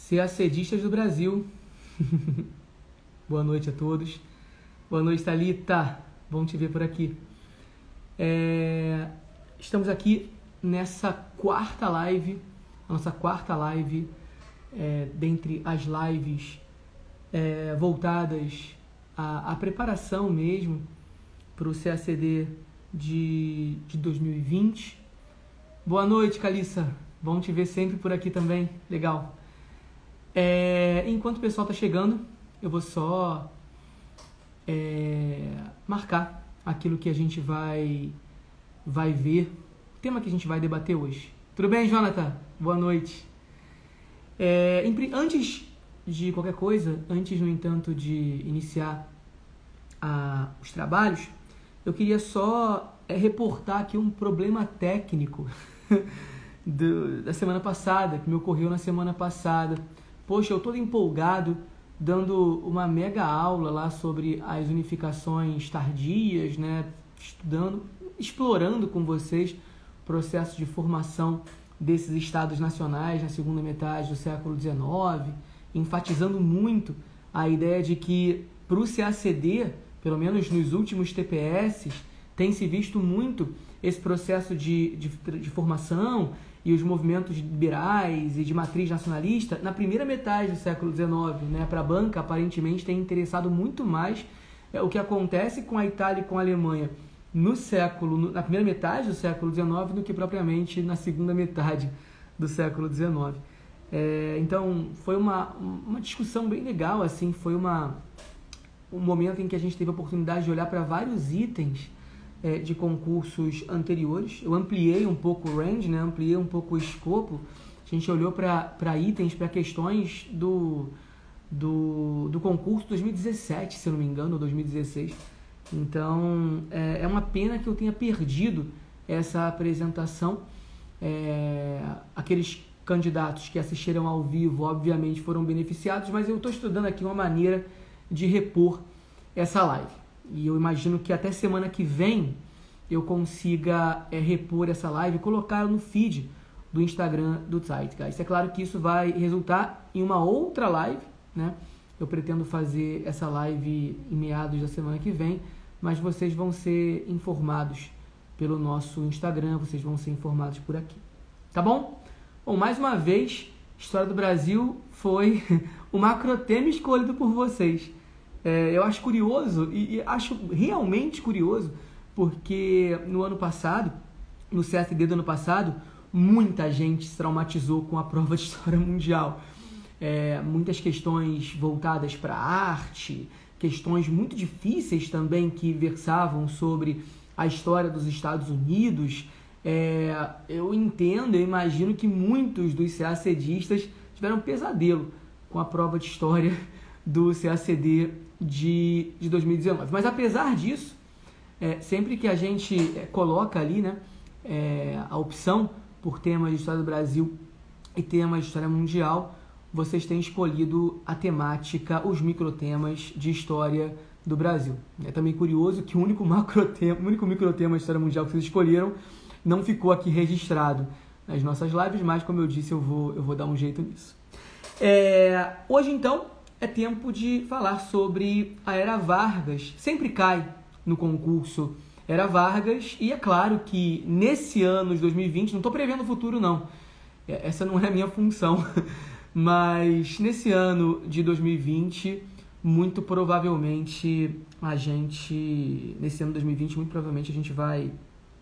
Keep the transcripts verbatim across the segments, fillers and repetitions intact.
CACDistas do Brasil. Boa noite a todos. Boa noite, Thalita. Bom te ver por aqui. É... Estamos aqui nessa quarta live, a nossa quarta live, é, dentre as lives é, voltadas à, à preparação mesmo para o C A C D de, de dois mil e vinte. Boa noite, Calissa. Bom te ver sempre por aqui também. Legal. É, enquanto o pessoal está chegando, eu vou só é, marcar aquilo que a gente vai, vai ver, o tema que a gente vai debater hoje. Tudo bem, Jonathan? Boa noite. É, antes de qualquer coisa, antes, no entanto, de iniciar a, os trabalhos, eu queria só é, reportar aqui um problema técnico do, da semana passada, que me ocorreu na semana passada. Poxa, eu todo empolgado, dando uma mega aula lá sobre as unificações tardias, né? Estudando, explorando com vocês o processo de formação desses estados nacionais na segunda metade do século dezenove, enfatizando muito a ideia de que para o C A C D, pelo menos nos últimos T P S, tem se visto muito esse processo de, de, de formação e os movimentos liberais e de matriz nacionalista na primeira metade do século dezenove, né? Para a banca, aparentemente, tem interessado muito mais é, o que acontece com a Itália e com a Alemanha no século, no, na primeira metade do século dezenove do que propriamente na segunda metade do século dezenove. É, então, foi uma, uma discussão bem legal, assim, foi uma, um momento em que a gente teve a oportunidade de olhar para vários itens é, de concursos anteriores. Eu ampliei um pouco o range, né? Ampliei um pouco o escopo. A gente olhou para itens, para questões do, do, do concurso dois mil e dezessete, se eu não me engano, ou dois mil e dezesseis. Então, é, é uma pena que eu tenha perdido essa apresentação. É, aqueles candidatos que assistiram ao vivo, obviamente, foram beneficiados, mas eu estou estudando aqui uma maneira de repor essa live. E eu imagino que até semana que vem eu consiga é, repor essa live e colocar no feed do Instagram do Zeitgeist. É claro que isso vai resultar em uma outra live, né? Eu pretendo fazer essa live em meados da semana que vem, mas vocês vão ser informados pelo nosso Instagram, vocês vão ser informados por aqui. Tá bom? Bom, mais uma vez, História do Brasil foi o macrotema escolhido por vocês. É, eu acho curioso, e, e acho realmente curioso, porque no ano passado, no C A C D do ano passado, muita gente se traumatizou com a prova de História Mundial. É, muitas questões voltadas para a arte, questões muito difíceis também que versavam sobre a história dos Estados Unidos. É, eu entendo, eu imagino que muitos dos CACDistas tiveram um pesadelo com a prova de História do C A C D de, de dois mil e dezenove. Mas apesar disso, é, sempre que a gente é, coloca ali, né, é, a opção por temas de História do Brasil e temas de História Mundial, vocês têm escolhido a temática, os microtemas de História do Brasil. É também curioso que o único macrotema, o único microtema de História Mundial que vocês escolheram não ficou aqui registrado nas nossas lives, mas, como eu disse, eu vou, eu vou dar um jeito nisso. É, hoje, então, é tempo de falar sobre a Era Vargas. Sempre cai no concurso Era Vargas, e é claro que nesse ano de dois mil e vinte, não estou prevendo o futuro, não. Essa não é a minha função. Mas nesse ano de dois mil e vinte, muito provavelmente a gente, nesse ano de dois mil e vinte, muito provavelmente a gente vai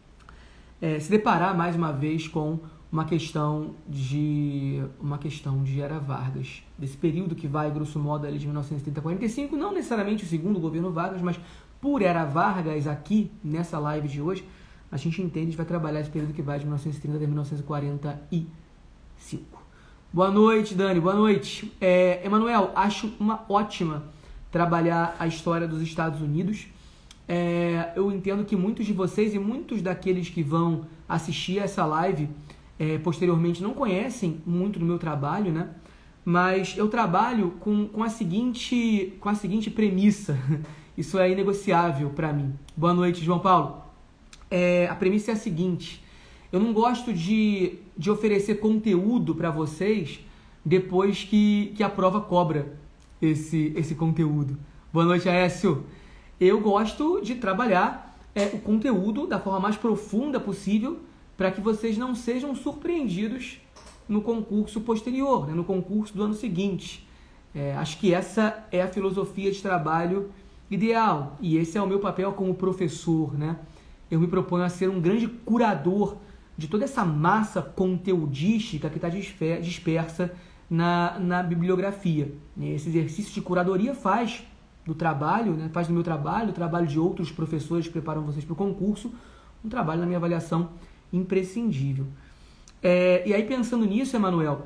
é, se deparar mais uma vez com uma questão de uma questão de Era Vargas, desse período que vai, grosso modo, ali de mil novecentos e trinta a quarenta e cinco, não necessariamente o segundo governo Vargas, mas por Era Vargas, aqui nessa live de hoje, a gente entende, a gente vai trabalhar esse período que vai de mil novecentos e trinta até mil novecentos e quarenta e cinco. Boa noite, Dani, boa noite. É, Emanuel, acho uma ótima trabalhar a história dos Estados Unidos. É, eu entendo que muitos de vocês e muitos daqueles que vão assistir essa live é, posteriormente não conhecem muito do meu trabalho, né? Mas eu trabalho com, com, a, seguinte, com a seguinte premissa. Isso é inegociável para mim. Boa noite, João Paulo. É, a premissa é a seguinte: eu não gosto de, de oferecer conteúdo para vocês depois que, que a prova cobra esse, esse conteúdo. Boa noite, Aécio. Eu gosto de trabalhar é, o conteúdo da forma mais profunda possível para que vocês não sejam surpreendidos no concurso posterior, né, no concurso do ano seguinte. É, acho que essa é a filosofia de trabalho ideal e esse é o meu papel como professor, né? Eu me proponho a ser um grande curador de toda essa massa conteudística que está dispersa na, na bibliografia. Esse exercício de curadoria faz do trabalho, né, faz do meu trabalho, do trabalho de outros professores que preparam vocês para o concurso, um trabalho, na minha avaliação, imprescindível. É, e aí, pensando nisso, Emanuel,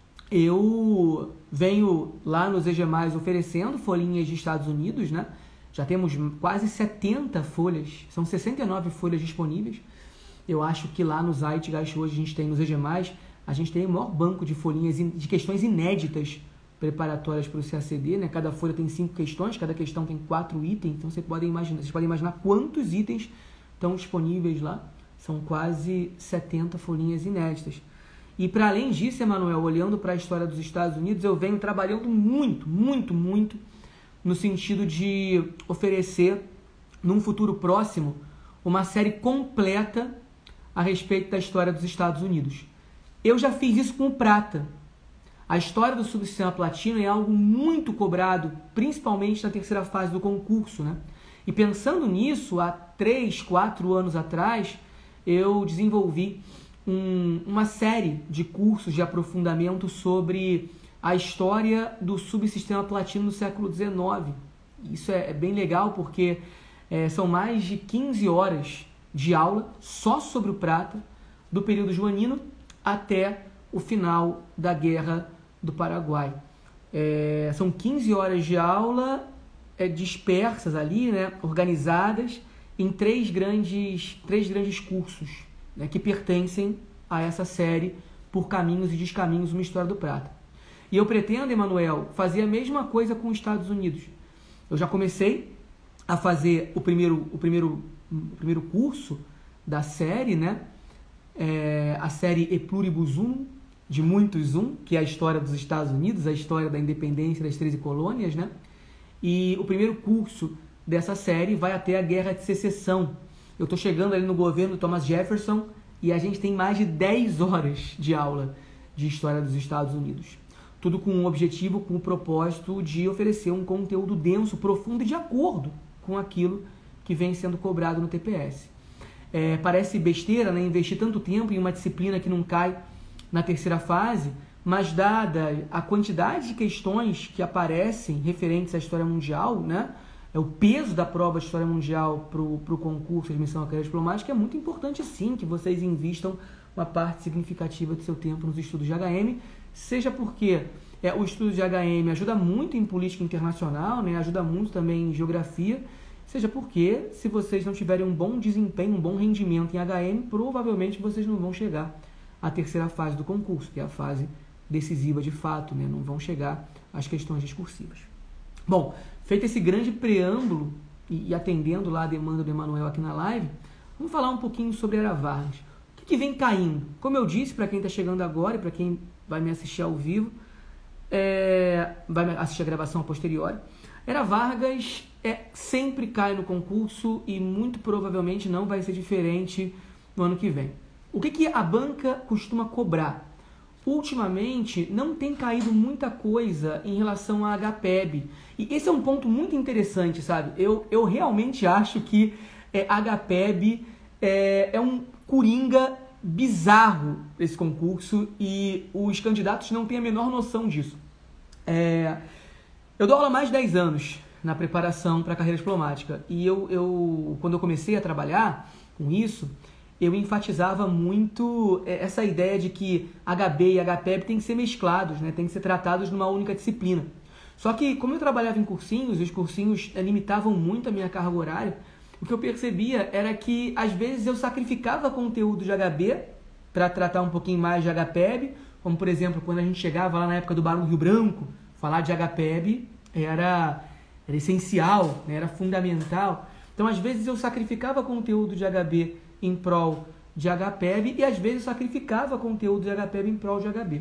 eu venho lá nos E G mais oferecendo folhinhas de Estados Unidos, né? Já temos quase setenta folhas, são sessenta e nove folhas disponíveis. Eu acho que lá no Zeitgeist hoje a gente tem, nos E G mais, a gente tem o maior banco de folhinhas de questões inéditas preparatórias para o C A C D, né? Cada folha tem cinco questões, cada questão tem quatro itens, então vocês podem imaginar, vocês podem imaginar quantos itens estão disponíveis lá. São quase setenta folhinhas inéditas. E para além disso, Emanuel, olhando para a história dos Estados Unidos, eu venho trabalhando muito, muito, muito no sentido de oferecer, num futuro próximo, uma série completa a respeito da história dos Estados Unidos. Eu já fiz isso com o Prata. A história do subsistema platino é algo muito cobrado, principalmente na terceira fase do concurso, né? E pensando nisso, há três, quatro anos atrás, eu desenvolvi um, uma série de cursos de aprofundamento sobre a história do subsistema platino no século dezenove. Isso é, é bem legal porque é, são mais de quinze horas de aula só sobre o prata, do período joanino até o final da Guerra do Paraguai. É, são quinze horas de aula é, dispersas ali, né, organizadas em três grandes, três grandes cursos, né, que pertencem a essa série Por Caminhos e Descaminhos, uma História do Prata. E eu pretendo, Emanuel, fazer a mesma coisa com os Estados Unidos. Eu já comecei a fazer o primeiro, o primeiro, o primeiro curso da série, né? É, a série E Pluribus Unum, de muitos um, que é a história dos Estados Unidos, a história da independência das treze colônias, né? E o primeiro curso dessa série vai até a Guerra de Secessão. Eu estou chegando ali no governo do Thomas Jefferson e a gente tem mais de dez horas de aula de história dos Estados Unidos. Tudo com um objetivo, com o propósito de oferecer um conteúdo denso, profundo e de acordo com aquilo que vem sendo cobrado no T P S. É, parece besteira, né, investir tanto tempo em uma disciplina que não cai na terceira fase, mas dada a quantidade de questões que aparecem referentes à história mundial, né, é o peso da prova de história mundial para o concurso de admissão à carreira diplomática, é muito importante sim que vocês invistam uma parte significativa do seu tempo nos estudos de H M, seja porque é, o estudo de H M ajuda muito em política internacional, né, ajuda muito também em geografia, seja porque se vocês não tiverem um bom desempenho, um bom rendimento em H M, provavelmente vocês não vão chegar à terceira fase do concurso, que é a fase decisiva de fato, né, não vão chegar às questões discursivas. Bom, feito esse grande preâmbulo e, e atendendo lá a demanda do Emanuel aqui na live, vamos falar um pouquinho sobre Era Vargas. O que, que vem caindo? Como eu disse, para quem está chegando agora e para quem vai me assistir ao vivo, é, vai assistir a gravação a posteriori, Era Vargas é, sempre cai no concurso e muito provavelmente não vai ser diferente no ano que vem. O que, que a banca costuma cobrar? Ultimamente não tem caído muita coisa em relação a H P E B. E esse é um ponto muito interessante, sabe? Eu, eu realmente acho que é, H P E B é, é um coringa bizarro esse concurso e os candidatos não têm a menor noção disso. É, eu dou aula há mais de dez anos na preparação para a carreira diplomática e eu, eu, quando eu comecei a trabalhar com isso, eu enfatizava muito essa ideia de que H B e H P E B têm que ser mesclados, né? Têm que ser tratados numa única disciplina. Só que, como eu trabalhava em cursinhos, e os cursinhos limitavam muito a minha carga horária, o que eu percebia era que, às vezes, eu sacrificava conteúdo de H B para tratar um pouquinho mais de H P E B, como, por exemplo, quando a gente chegava lá na época do Barão do Rio Branco, falar de H P E B era, era essencial, né? Era fundamental. Então, às vezes, eu sacrificava conteúdo de H B em prol de H P E B e às vezes sacrificava conteúdo de H P E B em prol de H B.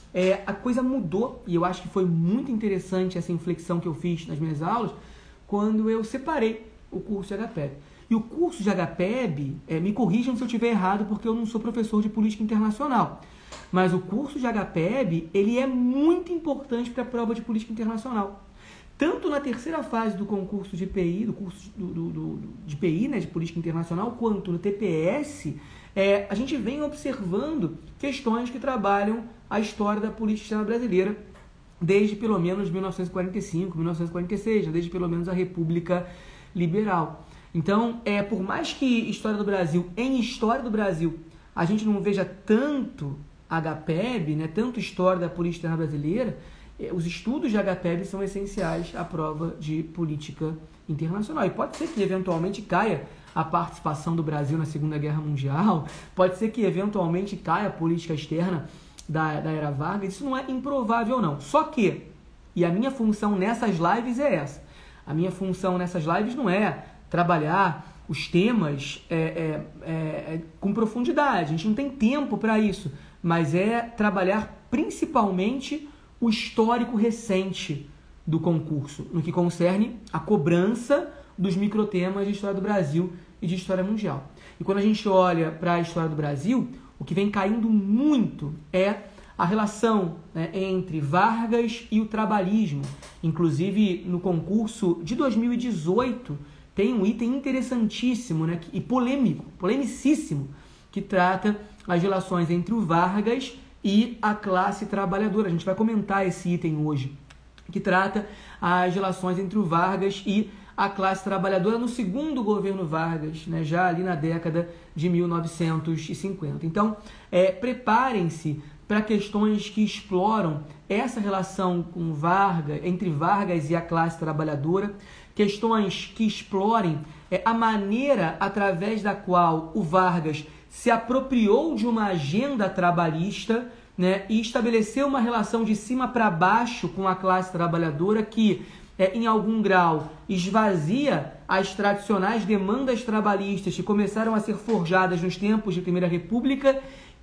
é, a coisa mudou, e eu acho que foi muito interessante essa inflexão que eu fiz nas minhas aulas, quando eu separei o curso de H P E B. E o curso de H P E B, é, me corrijam se eu estiver errado, porque eu não sou professor de política internacional, mas o curso de H P E B, ele é muito importante para a prova de política internacional. Tanto na terceira fase do concurso de P I, do curso do, do, do, de P I, né, de política internacional, quanto no T P S, é, a gente vem observando questões que trabalham a história da política externa brasileira desde pelo menos mil novecentos e quarenta e cinco, mil novecentos e quarenta e seis, desde pelo menos a República Liberal. Então, é, por mais que História do Brasil, em História do Brasil, a gente não veja tanto H P E B, né, tanto História da Política Externa Brasileira, é, os estudos de H P E B são essenciais à prova de política internacional. E pode ser que, eventualmente, caia a participação do Brasil na Segunda Guerra Mundial, pode ser que, eventualmente, caia a política externa da, da era Vargas, isso não é improvável, não. Só que, e a minha função nessas lives é essa, a minha função nessas lives não é trabalhar os temas é, é, é, com profundidade, a gente não tem tempo para isso, mas é trabalhar principalmente o histórico recente do concurso, no que concerne a cobrança dos microtemas de História do Brasil e de História Mundial. E quando a gente olha para a História do Brasil, o que vem caindo muito é a relação, né, entre Vargas e o trabalhismo. Inclusive, no concurso de dois mil e dezoito, tem um item interessantíssimo, né, e polêmico, polemicíssimo, que trata as relações entre o Vargas e a classe trabalhadora. A gente vai comentar esse item hoje, que trata as relações entre o Vargas e a classe trabalhadora no segundo governo Vargas, né, já ali na década de mil novecentos e cinquenta. Então, é, preparem-se para questões que exploram essa relação com Vargas, entre Vargas e a classe trabalhadora, questões que explorem é, a maneira através da qual o Vargas se apropriou de uma agenda trabalhista, né, e estabeleceu uma relação de cima para baixo com a classe trabalhadora que, é, em algum grau, esvazia as tradicionais demandas trabalhistas que começaram a ser forjadas nos tempos de Primeira República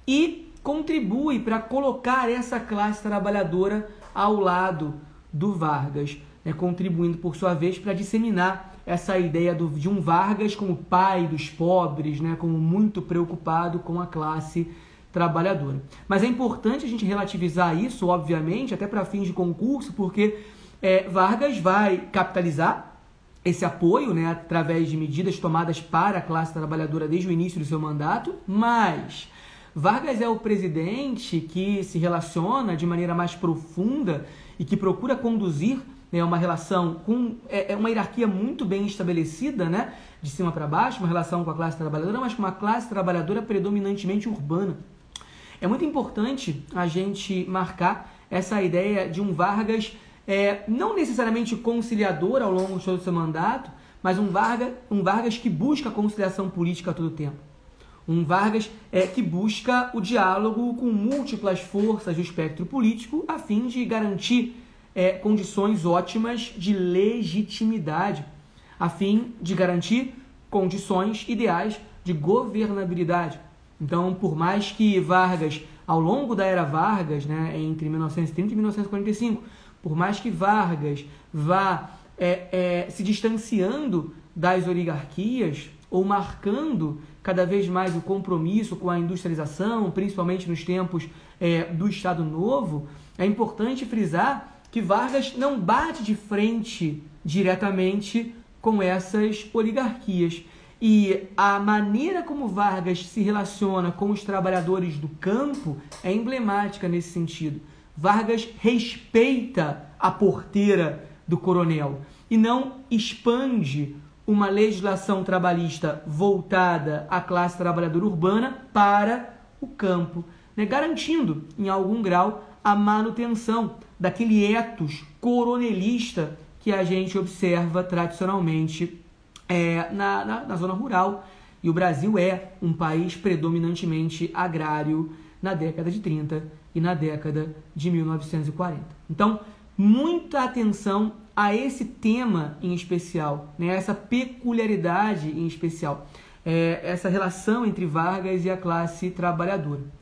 e contribui para colocar essa classe trabalhadora ao lado do Vargas, né, contribuindo, por sua vez, para disseminar essa ideia do, de um Vargas como pai dos pobres, né, como muito preocupado com a classe trabalhadora. Mas é importante a gente relativizar isso, obviamente, até para fins de concurso, porque é, Vargas vai capitalizar esse apoio, né, através de medidas tomadas para a classe trabalhadora desde o início do seu mandato, mas Vargas é o presidente que se relaciona de maneira mais profunda e que procura conduzir, né, uma relação com é, uma hierarquia muito bem estabelecida, né, de cima para baixo, uma relação com a classe trabalhadora, mas com uma classe trabalhadora predominantemente urbana. É muito importante a gente marcar essa ideia de um Vargas é, não necessariamente conciliador ao longo de todo o seu mandato, mas um Vargas, um Vargas que busca a conciliação política a todo tempo. Um Vargas é, que busca o diálogo com múltiplas forças do espectro político a fim de garantir é, condições ótimas de legitimidade, a fim de garantir condições ideais de governabilidade. Então, por mais que Vargas, ao longo da era Vargas, né, entre mil novecentos e trinta e mil novecentos e quarenta e cinco, por mais que Vargas vá é, é, se distanciando das oligarquias ou marcando cada vez mais o compromisso com a industrialização, principalmente nos tempos é, do Estado Novo, é importante frisar que Vargas não bate de frente diretamente com essas oligarquias. E a maneira como Vargas se relaciona com os trabalhadores do campo é emblemática nesse sentido. Vargas respeita a porteira do coronel e não expande uma legislação trabalhista voltada à classe trabalhadora urbana para o campo, né, garantindo, em algum grau, a manutenção daquele ethos coronelista que a gente observa tradicionalmente É, na, na, na zona rural, e o Brasil é um país predominantemente agrário na década de trinta e na década de mil novecentos e quarenta. Então, muita atenção a esse tema em especial, né, essa peculiaridade em especial, é, essa relação entre Vargas e a classe trabalhadora.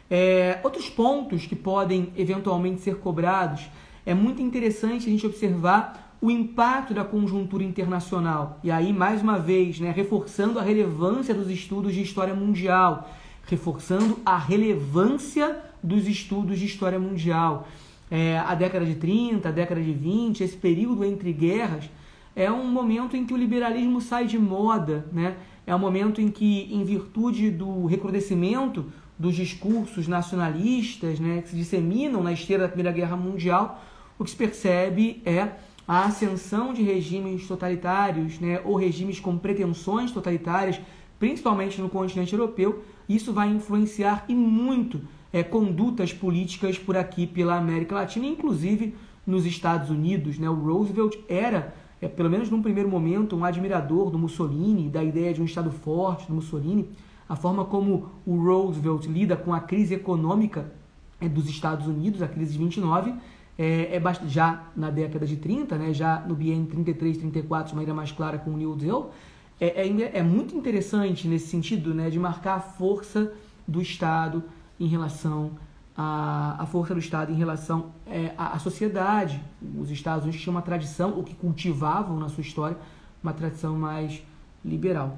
É, outros pontos que podem eventualmente ser cobrados, é muito interessante a gente observar o impacto da conjuntura internacional. E aí, mais uma vez, né, reforçando a relevância dos estudos de história mundial, reforçando a relevância dos estudos de história mundial. É, a década de trinta, a década de vinte, esse período entre guerras, é um momento em que o liberalismo sai de moda, né? É um momento em que, em virtude do recrudescimento dos discursos nacionalistas, né, que se disseminam na esteira da Primeira Guerra Mundial, o que se percebe é a ascensão de regimes totalitários, né, ou regimes com pretensões totalitárias, principalmente no continente europeu. Isso vai influenciar e muito é, condutas políticas por aqui pela América Latina, inclusive nos Estados Unidos, né? O Roosevelt era, é, pelo menos num primeiro momento, um admirador do Mussolini, da ideia de um Estado forte do Mussolini. A forma como o Roosevelt lida com a crise econômica é, dos Estados Unidos, a crise de vinte e nove, é, é bast... já na década de trinta, né? Já no biênio trinta e três, trinta e quatro, de maneira mais clara com o New Deal, é, é, é muito interessante nesse sentido, né? De marcar a força do Estado em relação a, a força do Estado em relação é, à, à sociedade. Os Estados Unidos tinham uma tradição, ou que cultivavam na sua história, uma tradição mais liberal.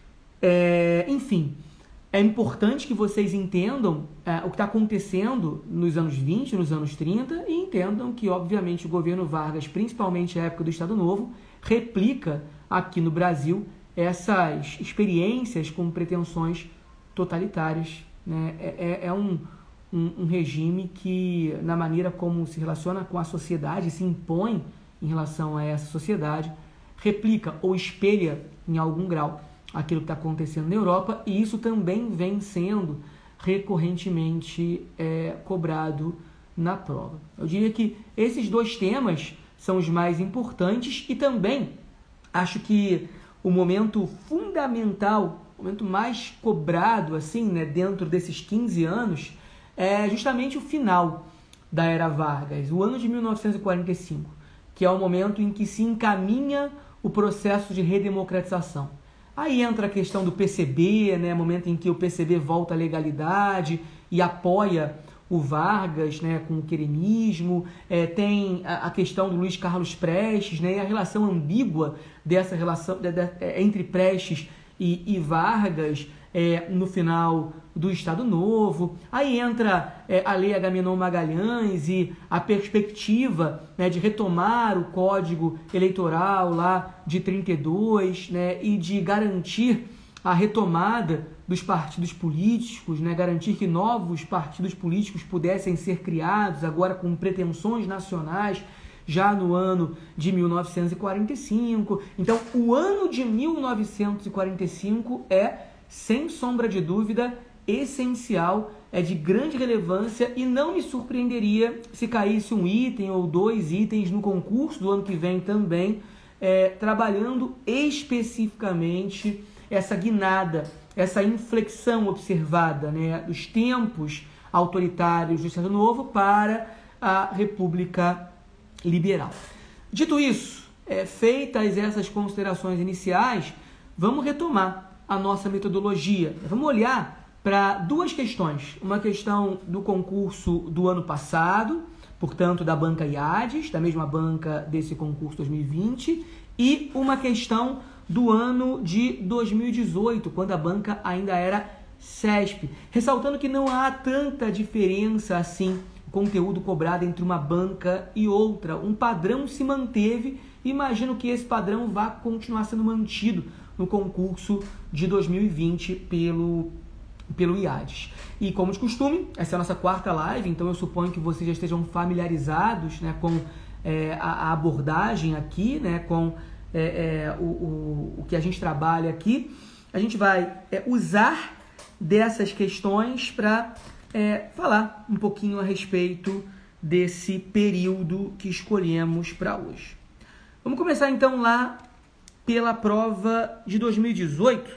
É, enfim, é importante que vocês entendam é, o que está acontecendo nos anos vinte, nos anos trinta, e entendam que, obviamente, o governo Vargas, principalmente a época do Estado Novo, replica aqui no Brasil essas experiências com pretensões totalitárias. Né? É, é um, um, um regime que, na maneira como se relaciona com a sociedade, se impõe em relação a essa sociedade, replica ou espelha em algum grau aquilo que está acontecendo na Europa, e isso também vem sendo recorrentemente é, cobrado na prova. Eu diria que esses dois temas são os mais importantes, e também acho que o momento fundamental, o momento mais cobrado assim, né, dentro desses quinze anos, é justamente o final da Era Vargas, o ano de mil novecentos e quarenta e cinco, que é o momento em que se encaminha o processo de redemocratização. Aí entra a questão do P C B, né, momento em que o P C B volta à legalidade e apoia o Vargas, né, com o queremismo. É, tem a, a questão do Luiz Carlos Prestes, né, e a relação ambígua dessa relação de, de, é, entre Prestes e, e Vargas é, no final do Estado Novo. Aí entra é, a Lei Agamenon Magalhães e a perspectiva, né, de retomar o Código Eleitoral lá de trinta e dois, né, e de garantir a retomada dos partidos políticos, né, garantir que novos partidos políticos pudessem ser criados, agora com pretensões nacionais, já no ano de mil novecentos e quarenta e cinco. Então, o ano de mil novecentos e quarenta e cinco é, sem sombra de dúvida, essencial, é de grande relevância, e não me surpreenderia se caísse um item ou dois itens no concurso do ano que vem também, é, trabalhando especificamente essa guinada, essa inflexão observada, né, dos tempos autoritários do Estado Novo para a República Liberal. Dito isso, é, feitas essas considerações iniciais, vamos retomar a nossa metodologia. Vamos olhar para duas questões. Uma questão do concurso do ano passado, portanto, da banca IADES, da mesma banca desse concurso dois mil e vinte, e uma questão do ano de dois mil e dezoito, quando a banca ainda era CESP. Ressaltando que não há tanta diferença assim, conteúdo cobrado entre uma banca e outra. Um padrão se manteve, e imagino que esse padrão vá continuar sendo mantido no concurso de dois mil e vinte pelo, pelo IADES. E como de costume, essa é a nossa quarta live, então eu suponho que vocês já estejam familiarizados, né, com é, a, a abordagem aqui, né, com é, é, o, o, o que a gente trabalha aqui. A gente vai é, usar dessas questões para é, falar um pouquinho a respeito desse período que escolhemos para hoje. Vamos começar então lá pela prova de dois mil e dezoito.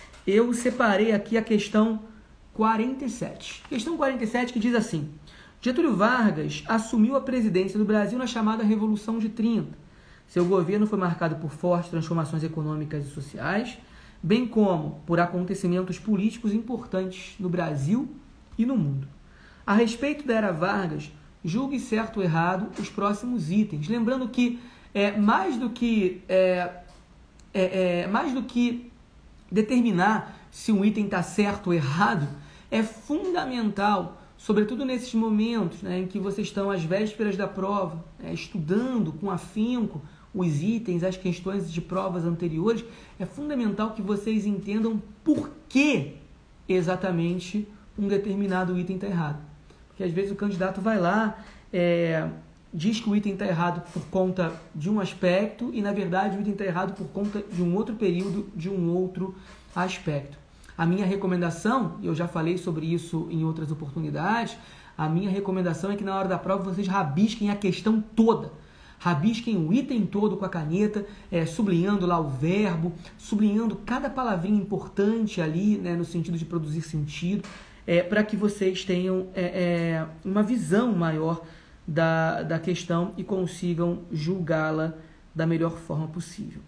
Eu separei aqui a questão quarenta e sete. Questão quarenta e sete, que diz assim: Getúlio Vargas assumiu a presidência do Brasil na chamada Revolução de trinta. Seu governo foi marcado por fortes transformações econômicas e sociais, bem como por acontecimentos políticos importantes no Brasil e no mundo. A respeito da Era Vargas, julgue certo ou errado os próximos itens. Lembrando que é, mais do que é, é, é, mais do que determinar se um item está certo ou errado, é fundamental, sobretudo nesses momentos, né, em que vocês estão às vésperas da prova, né, estudando com afinco os itens, as questões de provas anteriores, é fundamental que vocês entendam por que exatamente um determinado item está errado. Porque às vezes o candidato vai lá, é, diz que o item está errado por conta de um aspecto e, na verdade, o item está errado por conta de um outro período, de um outro aspecto. A minha recomendação, e eu já falei sobre isso em outras oportunidades, a minha recomendação é que na hora da prova vocês rabisquem a questão toda. Rabisquem o item todo com a caneta, é, sublinhando lá o verbo, sublinhando cada palavrinha importante ali, né, no sentido de produzir sentido, é, para que vocês tenham é, é, uma visão maior da, da questão e consigam julgá-la da melhor forma possível.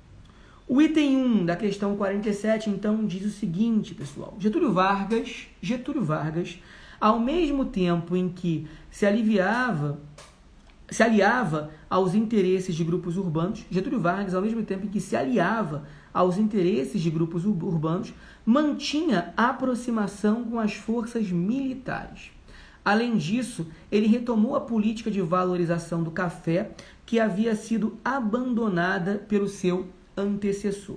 O item um da questão quarenta e sete, então, diz o seguinte, pessoal. Getúlio Vargas, Getúlio Vargas, ao mesmo tempo em que se aliviava, se aliava aos interesses de grupos urbanos, Getúlio Vargas, ao mesmo tempo em que se aliava aos interesses de grupos urbanos, mantinha aproximação com as forças militares. Além disso, ele retomou a política de valorização do café que havia sido abandonada pelo seu antecessor.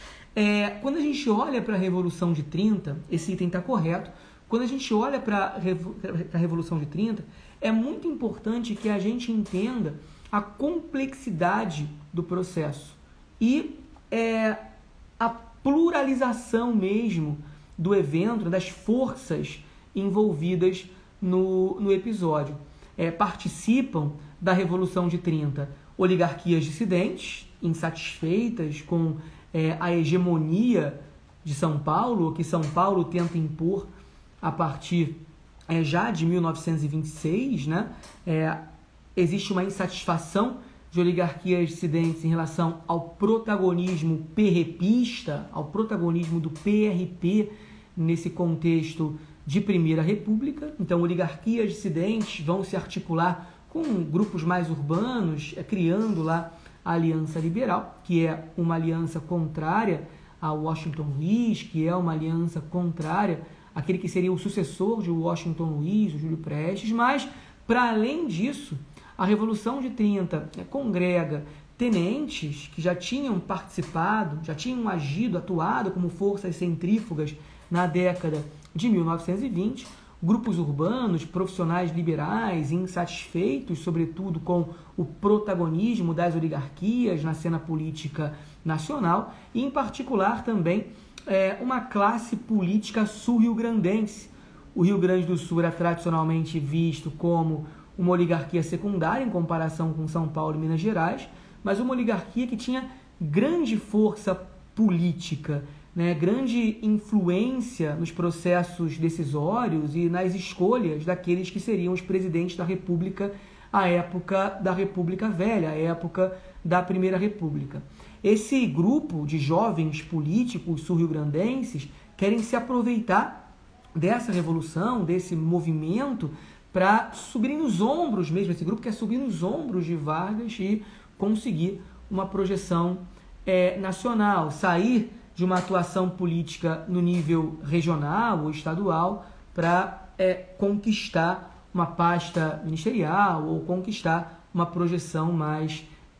É, quando a gente olha para a Revolução de trinta, esse item está correto, quando a gente olha para a Revolução de trinta, é muito importante que a gente entenda a complexidade do processo e é, a pluralização mesmo do evento, das forças envolvidas no, no episódio. É, participam da Revolução de trinta oligarquias dissidentes, insatisfeitas com é, a hegemonia de São Paulo, que São Paulo tenta impor a partir é, já de mil novecentos e vinte e seis, né? É, existe uma insatisfação de oligarquias dissidentes em relação ao protagonismo perrepista, ao protagonismo do P R P nesse contexto de Primeira República. Então, oligarquias dissidentes vão se articular com grupos mais urbanos, é, criando lá a Aliança Liberal, que é uma aliança contrária ao Washington Luiz, que é uma aliança contrária àquele que seria o sucessor de Washington Luiz, o Júlio Prestes, mas, para além disso, a Revolução de trinta é, congrega tenentes que já tinham participado, já tinham agido, atuado como forças centrífugas na década de mil novecentos e vinte, grupos urbanos, profissionais liberais, insatisfeitos, sobretudo, com o protagonismo das oligarquias na cena política nacional, e, em particular, também é, uma classe política sul-riograndense. O Rio Grande do Sul era tradicionalmente visto como uma oligarquia secundária em comparação com São Paulo e Minas Gerais, mas uma oligarquia que tinha grande força política, né, grande influência nos processos decisórios e nas escolhas daqueles que seriam os presidentes da República à época da República Velha, à época da Primeira República. Esse grupo de jovens políticos sul-riograndenses querem se aproveitar dessa revolução, desse movimento, para subir nos ombros mesmo, esse grupo quer subir nos ombros de Vargas e conseguir uma projeção é, nacional, sair de uma atuação política no nível regional ou estadual para é, conquistar uma pasta ministerial ou conquistar uma projeção mais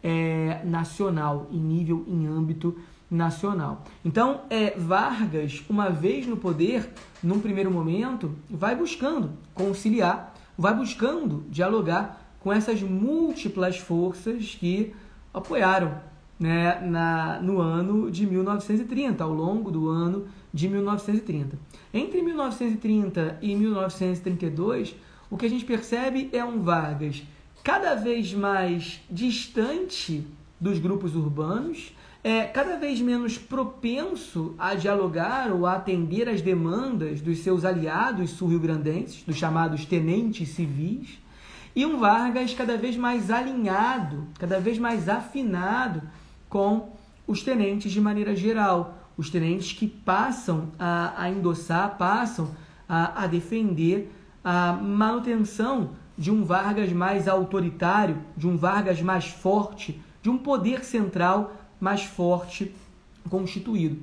é, nacional, em nível, em âmbito nacional. Então, é, Vargas, uma vez no poder, num primeiro momento, vai buscando conciliar, vai buscando dialogar com essas múltiplas forças que apoiaram, né, na, no ano de mil novecentos e trinta, ao longo do ano de mil novecentos e trinta. Entre mil novecentos e trinta e mil novecentos e trinta e dois, o que a gente percebe é um Vargas cada vez mais distante dos grupos urbanos, é, cada vez menos propenso a dialogar ou a atender às demandas dos seus aliados sul-riograndenses, dos chamados tenentes civis, e um Vargas cada vez mais alinhado, cada vez mais afinado com os tenentes de maneira geral, os tenentes que passam a, a endossar, passam a, a defender a manutenção de um Vargas mais autoritário, de um Vargas mais forte, de um poder central mais forte constituído.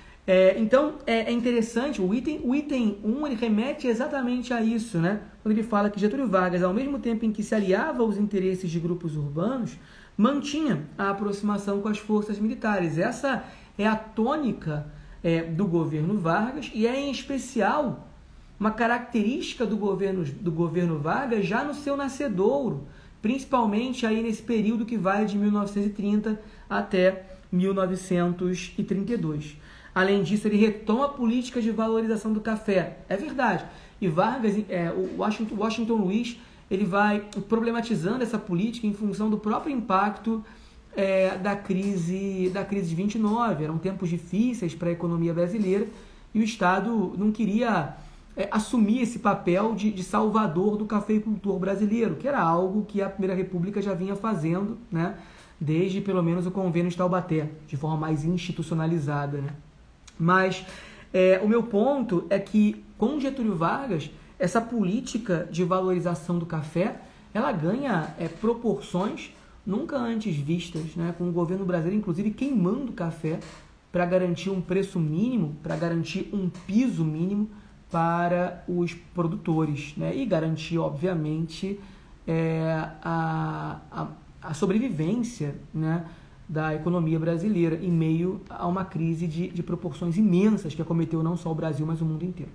É, então, é, é interessante, o item, o item um ele remete exatamente a isso, né? Quando ele fala que Getúlio Vargas, ao mesmo tempo em que se aliava aos interesses de grupos urbanos, mantinha a aproximação com as forças militares. Essa é a tônica é, do governo Vargas e é, em especial, uma característica do governo, do governo Vargas já no seu nascedouro, principalmente aí nesse período que vai de mil novecentos e trinta até mil novecentos e trinta e dois. Além disso, ele retoma a política de valorização do café. É verdade. E Vargas, é, o Washington, Washington Luiz, ele vai problematizando essa política em função do próprio impacto é, da, crise, da crise de vinte e nove. Eram tempos difíceis para a economia brasileira e o Estado não queria é, assumir esse papel de, de salvador do cafeicultor brasileiro, que era algo que a Primeira República já vinha fazendo, né, desde pelo menos o Convênio de Taubaté, de forma mais institucionalizada, né? Mas é, o meu ponto é que, com Getúlio Vargas, essa política de valorização do café, ela ganha é, proporções nunca antes vistas, né? Com o governo brasileiro, inclusive, queimando o café para garantir um preço mínimo, para garantir um piso mínimo para os produtores, né? E garantir, obviamente, é, a, a, a sobrevivência, né, da economia brasileira em meio a uma crise de, de proporções imensas que acometeu não só o Brasil, mas o mundo inteiro.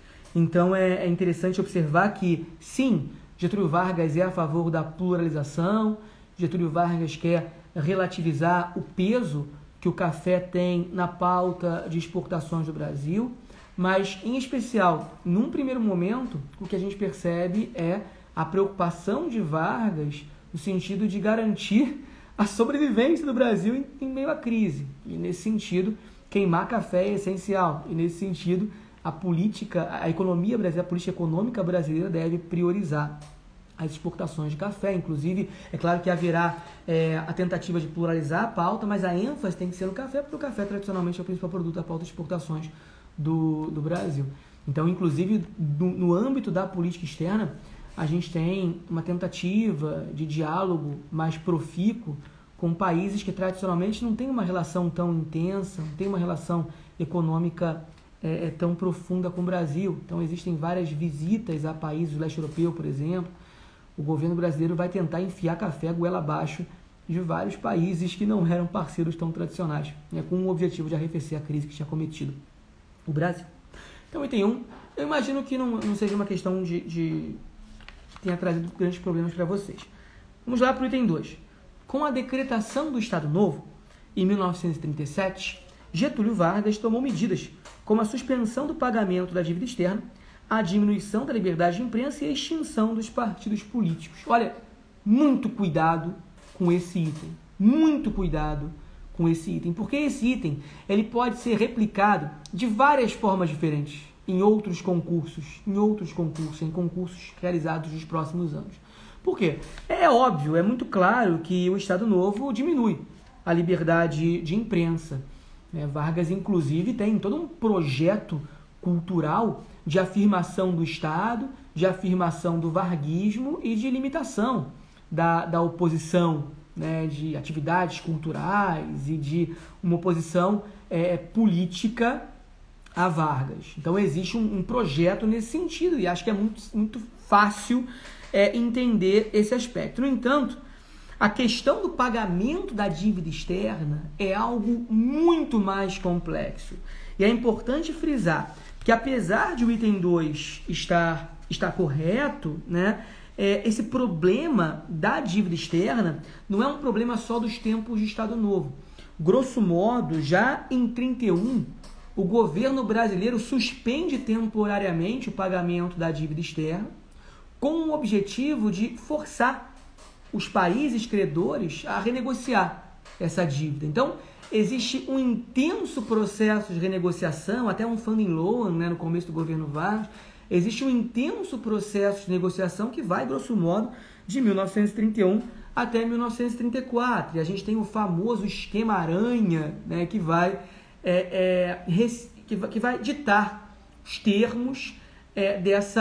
Então é, é interessante observar que, sim, Getúlio Vargas é a favor da pluralização, Getúlio Vargas quer relativizar o peso que o café tem na pauta de exportações do Brasil, mas, em especial, num primeiro momento, o que a gente percebe é a preocupação de Vargas no sentido de garantir a sobrevivência do Brasil em, em meio à crise. E, nesse sentido, queimar café é essencial. E, nesse sentido, a política, a economia brasileira, a política econômica brasileira deve priorizar as exportações de café. Inclusive, é claro que haverá é, a tentativa de pluralizar a pauta, mas a ênfase tem que ser no café, porque o café, tradicionalmente, é o principal produto da pauta de exportações do, do Brasil. Então, inclusive, do, no âmbito da política externa, a gente tem uma tentativa de diálogo mais profícuo com países que tradicionalmente não têm uma relação tão intensa, não têm uma relação econômica é, é, tão profunda com o Brasil. Então existem várias visitas a países do leste europeu, por exemplo. O governo brasileiro vai tentar enfiar café goela abaixo de vários países que não eram parceiros tão tradicionais, né, com o objetivo de arrefecer a crise que tinha cometido o Brasil. Então, item um, eu imagino que não, não seja uma questão de... de tenha trazido grandes problemas para vocês. Vamos lá para o item dois. Com a decretação do Estado Novo, em mil novecentos e trinta e sete, Getúlio Vargas tomou medidas como a suspensão do pagamento da dívida externa, a diminuição da liberdade de imprensa e a extinção dos partidos políticos. Olha, muito cuidado com esse item. Muito cuidado com esse item, porque esse item ele pode ser replicado de várias formas diferentes em outros concursos, em outros concursos, em concursos realizados nos próximos anos. Por quê? É óbvio, é muito claro que o Estado Novo diminui a liberdade de imprensa. É, Vargas, inclusive, tem todo um projeto cultural de afirmação do Estado, de afirmação do varguismo e de limitação da, da oposição, né, de atividades culturais e de uma oposição é, política a Vargas. Então existe um, um projeto nesse sentido e acho que é muito, muito fácil é, entender esse aspecto. No entanto, a questão do pagamento da dívida externa é algo muito mais complexo. E é importante frisar que, apesar de o item dois estar, estar correto, né, é, esse problema da dívida externa não é um problema só dos tempos de Estado Novo. Grosso modo, já em trinta e um, o governo brasileiro suspende temporariamente o pagamento da dívida externa com o objetivo de forçar os países credores a renegociar essa dívida. Então, existe um intenso processo de renegociação, até um funding loan, né, no começo do governo Vargas. Existe um intenso processo de negociação que vai, grosso modo, de mil novecentos e trinta e um até mil novecentos e trinta e quatro. E a gente tem o famoso esquema Aranha, né, que vai... É, é, que vai ditar os termos é, dessa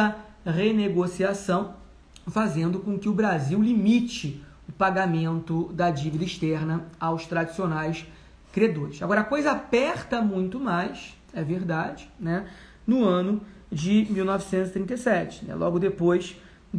renegociação, fazendo com que o Brasil limite o pagamento da dívida externa aos tradicionais credores. Agora, a coisa aperta muito mais, é verdade, né, no ano de mil novecentos e trinta e sete, né, logo depois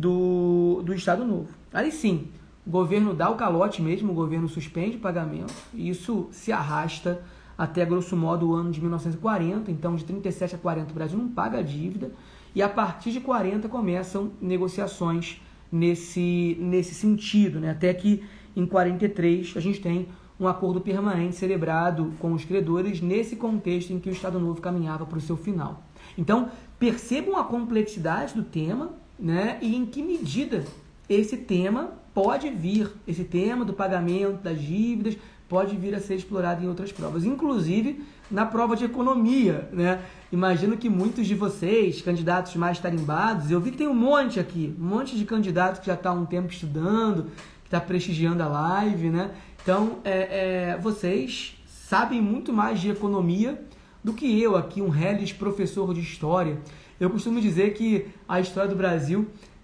do, do Estado Novo. Aí sim, o governo dá o calote mesmo, o governo suspende o pagamento, e isso se arrasta até, grosso modo, o ano de mil novecentos e quarenta. Então, de trinta e sete a quarenta, o Brasil não paga a dívida, e a partir de quarenta começam negociações nesse, nesse sentido, né? Até que em quarenta e três a gente tem um acordo permanente celebrado com os credores nesse contexto em que o Estado Novo caminhava para o seu final. Então, percebam a complexidade do tema, né? E em que medida esse tema pode vir, esse tema do pagamento das dívidas, pode vir a ser explorado em outras provas, inclusive na prova de economia, né? Imagino que muitos de vocês, candidatos mais tarimbados, eu vi que tem um monte aqui, um monte de candidatos que já está há um tempo estudando, que está prestigiando a live, né? Então, é, é, vocês sabem muito mais de economia do que eu aqui, um reles professor de história. Eu costumo dizer que a história do Brasil,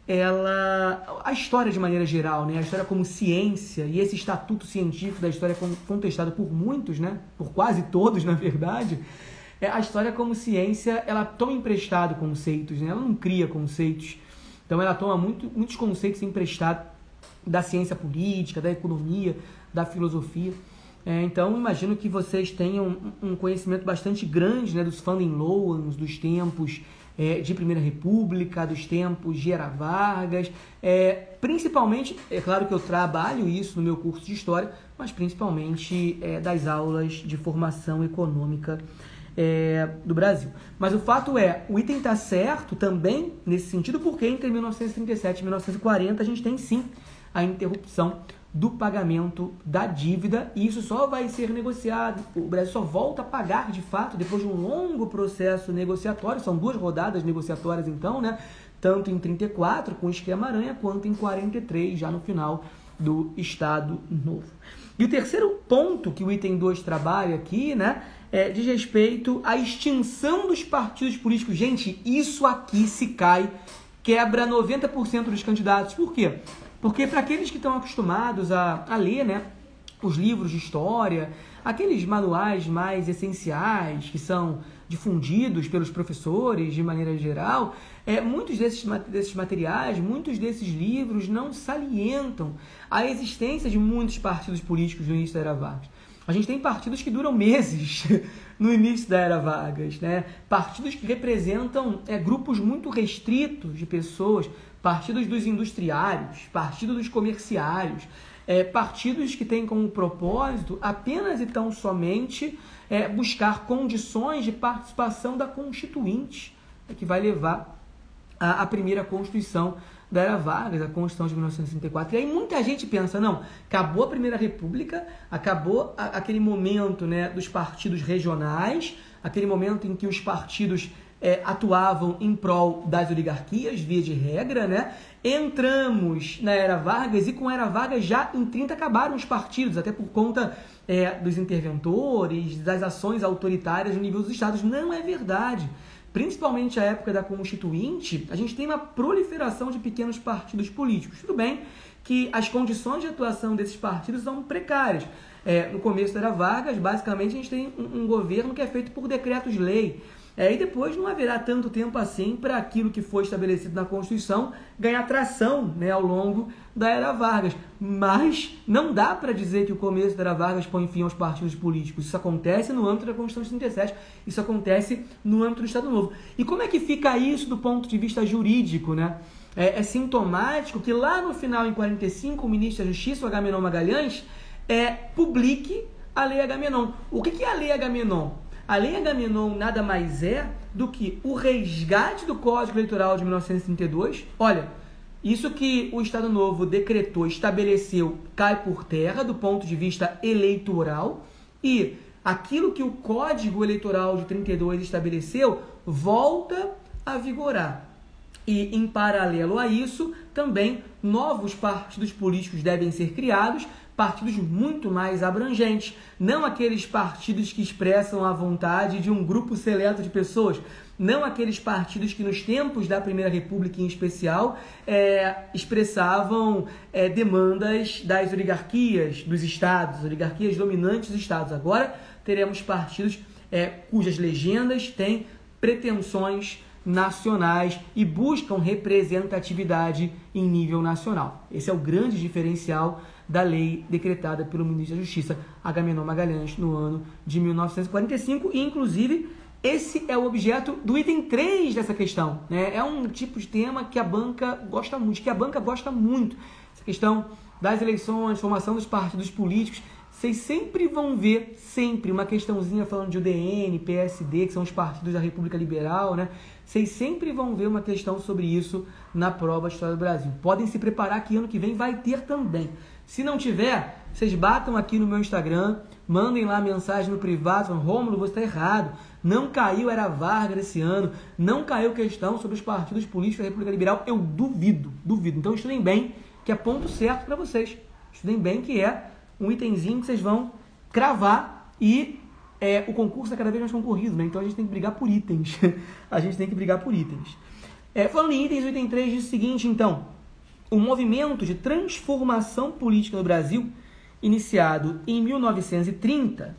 ela, a história de maneira geral, né, a história como ciência, e esse estatuto científico da história contestado por muitos, né, por quase todos, na verdade, é a história como ciência, ela toma emprestado conceitos, né, ela não cria conceitos, então ela toma muito, muitos conceitos emprestados da ciência política, da economia, da filosofia. É, então, imagino que vocês tenham um conhecimento bastante grande, né, dos funding loans, dos tempos É, de Primeira República, dos tempos de Era Vargas, é, principalmente, é claro que eu trabalho isso no meu curso de História, mas principalmente é, das aulas de formação econômica é, do Brasil. Mas o fato é, o item está certo também nesse sentido, porque entre mil novecentos e trinta e sete e mil novecentos e quarenta a gente tem sim a interrupção do pagamento da dívida, e isso só vai ser negociado, o Brasil só volta a pagar de fato depois de um longo processo negociatório, são duas rodadas negociatórias então, né, tanto em trinta e quatro com o esquema Aranha, quanto em quarenta e três, já no final do Estado Novo. E o terceiro ponto que o item dois trabalha aqui, né, é, diz respeito à extinção dos partidos políticos. Gente, isso aqui se cai, quebra noventa por cento dos candidatos. Por quê? Porque para aqueles que estão acostumados a, a ler, né, os livros de história, aqueles manuais mais essenciais que são difundidos pelos professores de maneira geral, é, muitos desses, desses materiais, muitos desses livros não salientam a existência de muitos partidos políticos no início da Era Vargas. A gente tem partidos que duram meses no início da Era Vargas, né? Partidos que representam é, grupos muito restritos de pessoas, partidos dos industriários, partidos dos comerciários, é, partidos que têm como propósito apenas e tão somente é, buscar condições de participação da Constituinte, é, que vai levar à, à primeira Constituição da Era Vargas, a Constituição de mil novecentos e trinta e quatro. E aí muita gente pensa, não, acabou a Primeira República, acabou a, aquele momento, né, dos partidos regionais, aquele momento em que os partidos é, atuavam em prol das oligarquias, via de regra, né? Entramos na Era Vargas e com a Era Vargas já em trinta acabaram os partidos, até por conta é, dos interventores, das ações autoritárias no nível dos estados. Não é verdade. Principalmente a época da Constituinte, a gente tem uma proliferação de pequenos partidos políticos. Tudo bem que as condições de atuação desses partidos são precárias. É, no começo da Era Vargas, basicamente, a gente tem um, um governo que é feito por decretos-lei. É, e depois não haverá tanto tempo assim para aquilo que foi estabelecido na Constituição ganhar tração, né, ao longo da Era Vargas. Mas não dá para dizer que o começo da Era Vargas põe fim aos partidos políticos. Isso acontece no âmbito da Constituição de trinta e sete, isso acontece no âmbito do Estado Novo. E como é que fica isso do ponto de vista jurídico, né? É, é sintomático que lá no final, em quarenta e cinco, o ministro da Justiça, o Agamenon Magalhães, é, publique a Lei Agamenon. O que é a Lei Agamenon? A Lei Agamenon nada mais é do que o resgate do Código Eleitoral de mil novecentos e trinta e dois. Olha, isso que o Estado Novo decretou, estabeleceu, cai por terra do ponto de vista eleitoral, e aquilo que o Código Eleitoral de trinta e dois estabeleceu volta a vigorar. E, em paralelo a isso, também novos partidos políticos devem ser criados partidos muito mais abrangentes, não aqueles partidos que expressam a vontade de um grupo seleto de pessoas, não aqueles partidos que nos tempos da Primeira República em especial é, expressavam é, demandas das oligarquias dos estados, oligarquias dominantes dos estados. Agora teremos partidos é, cujas legendas têm pretensões nacionais e buscam representatividade em nível nacional. Esse é o grande diferencial da lei decretada pelo ministro da Justiça, Agamenon Magalhães, no ano de mil novecentos e quarenta e cinco, e inclusive esse é o objeto do item três dessa questão, né? É um tipo de tema que a banca gosta muito, que a banca gosta muito, essa questão das eleições, formação dos partidos políticos. Vocês sempre vão ver, sempre, uma questãozinha falando de U D N, P S D, que são os partidos da República Liberal, né? Vocês sempre vão ver uma questão sobre isso na prova de História do Brasil. Podem se preparar que ano que vem vai ter também. Se não tiver, vocês batam aqui no meu Instagram, mandem lá mensagem no privado, falando, Rômulo, você está errado, não caiu Era Vargas esse ano, não caiu questão sobre os partidos políticos da República Liberal. Eu duvido, duvido. Então estudem bem, que é ponto certo para vocês. Estudem bem, que é um itemzinho que vocês vão cravar e é, o concurso é cada vez mais concorrido, né? Então a gente tem que brigar por itens. A gente tem que brigar por itens. É, falando em itens, o item três diz o seguinte, então, o movimento de transformação política no Brasil, iniciado em mil novecentos e trinta,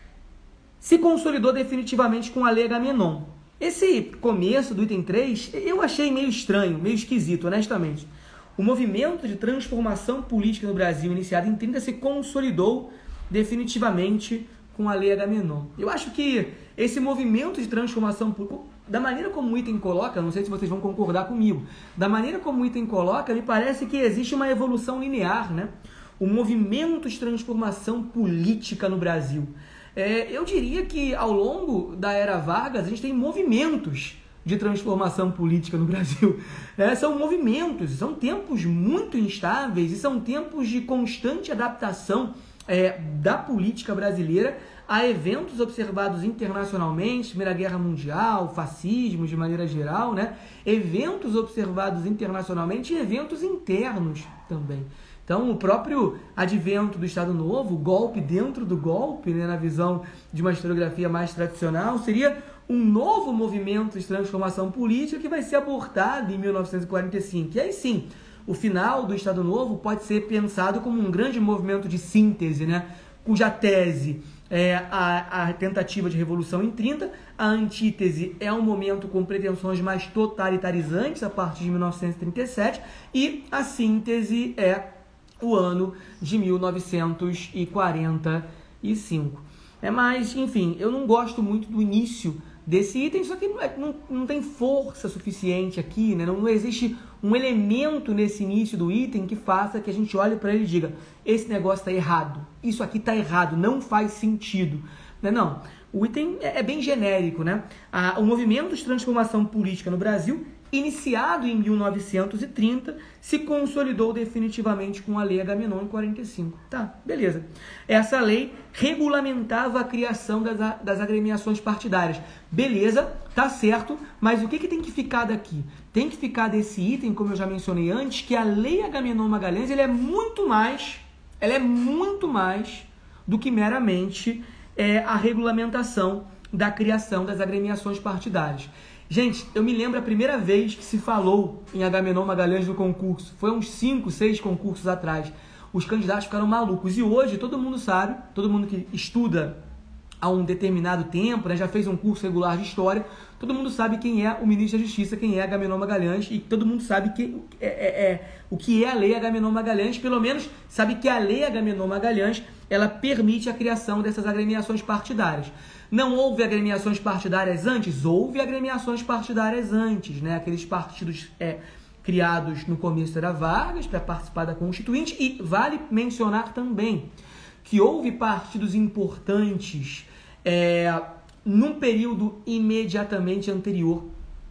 se consolidou definitivamente com a Lei Agamenon. Esse começo do item três, eu achei meio estranho, meio esquisito, honestamente. O movimento de transformação política no Brasil, iniciado em trinta, se consolidou definitivamente com a Lei Agamenon. Eu acho que esse movimento de transformação política, da maneira como o item coloca, não sei se vocês vão concordar comigo, da maneira como o item coloca, me parece que existe uma evolução linear, né? O movimento de transformação política no Brasil. É, eu diria que ao longo da Era Vargas, a gente tem movimentos de transformação política no Brasil. É, são movimentos, são tempos muito instáveis e são tempos de constante adaptação é, da política brasileira a eventos observados internacionalmente, Primeira Guerra Mundial, fascismo de maneira geral, né? Eventos observados internacionalmente e eventos internos também. Então, o próprio advento do Estado Novo, o golpe dentro do golpe, né, na visão de uma historiografia mais tradicional, seria um novo movimento de transformação política que vai ser abortado em mil novecentos e quarenta e cinco. E aí sim, o final do Estado Novo pode ser pensado como um grande movimento de síntese, né, cuja tese é a, a tentativa de revolução em trinta, a antítese é um momento com pretensões mais totalitarizantes a partir de mil novecentos e trinta e sete e a síntese é o ano de mil novecentos e quarenta e cinco. É, mas, enfim, eu não gosto muito do início desse item, só que não, não, não tem força suficiente aqui, né? Não, não existe um elemento nesse início do item que faça que a gente olhe para ele e diga, esse negócio está errado, isso aqui está errado, não faz sentido. Né? Não, o item é, é bem genérico, né? A, o movimento de transformação política no Brasil, iniciado em mil novecentos e trinta, se consolidou definitivamente com a Lei Agamenon em quarenta e cinco. Tá, beleza. Essa lei regulamentava a criação das, das agremiações partidárias. Beleza, tá certo, mas o que, que tem que ficar daqui? Tem que ficar desse item, como eu já mencionei antes, que a Lei Agamenon Magalhães ele é muito mais, ela é muito mais do que meramente é, a regulamentação da criação das agremiações partidárias. Gente, eu me lembro a primeira vez que se falou em Agamenon Magalhães no concurso. Foi uns cinco, seis concursos atrás. Os candidatos ficaram malucos. E hoje todo mundo sabe, todo mundo que estuda há um determinado tempo, né, já fez um curso regular de história, todo mundo sabe quem é o ministro da Justiça, quem é Agamenon Magalhães, e todo mundo sabe que, é, é, é, o que é a Lei Agamenon Magalhães, pelo menos sabe que a Lei Agamenon Magalhães ela permite a criação dessas agremiações partidárias. Não houve agremiações partidárias antes? Houve agremiações partidárias antes, né? Aqueles partidos é, criados no começo da Vargas para participar da Constituinte, e vale mencionar também que houve partidos importantes é, num período imediatamente anterior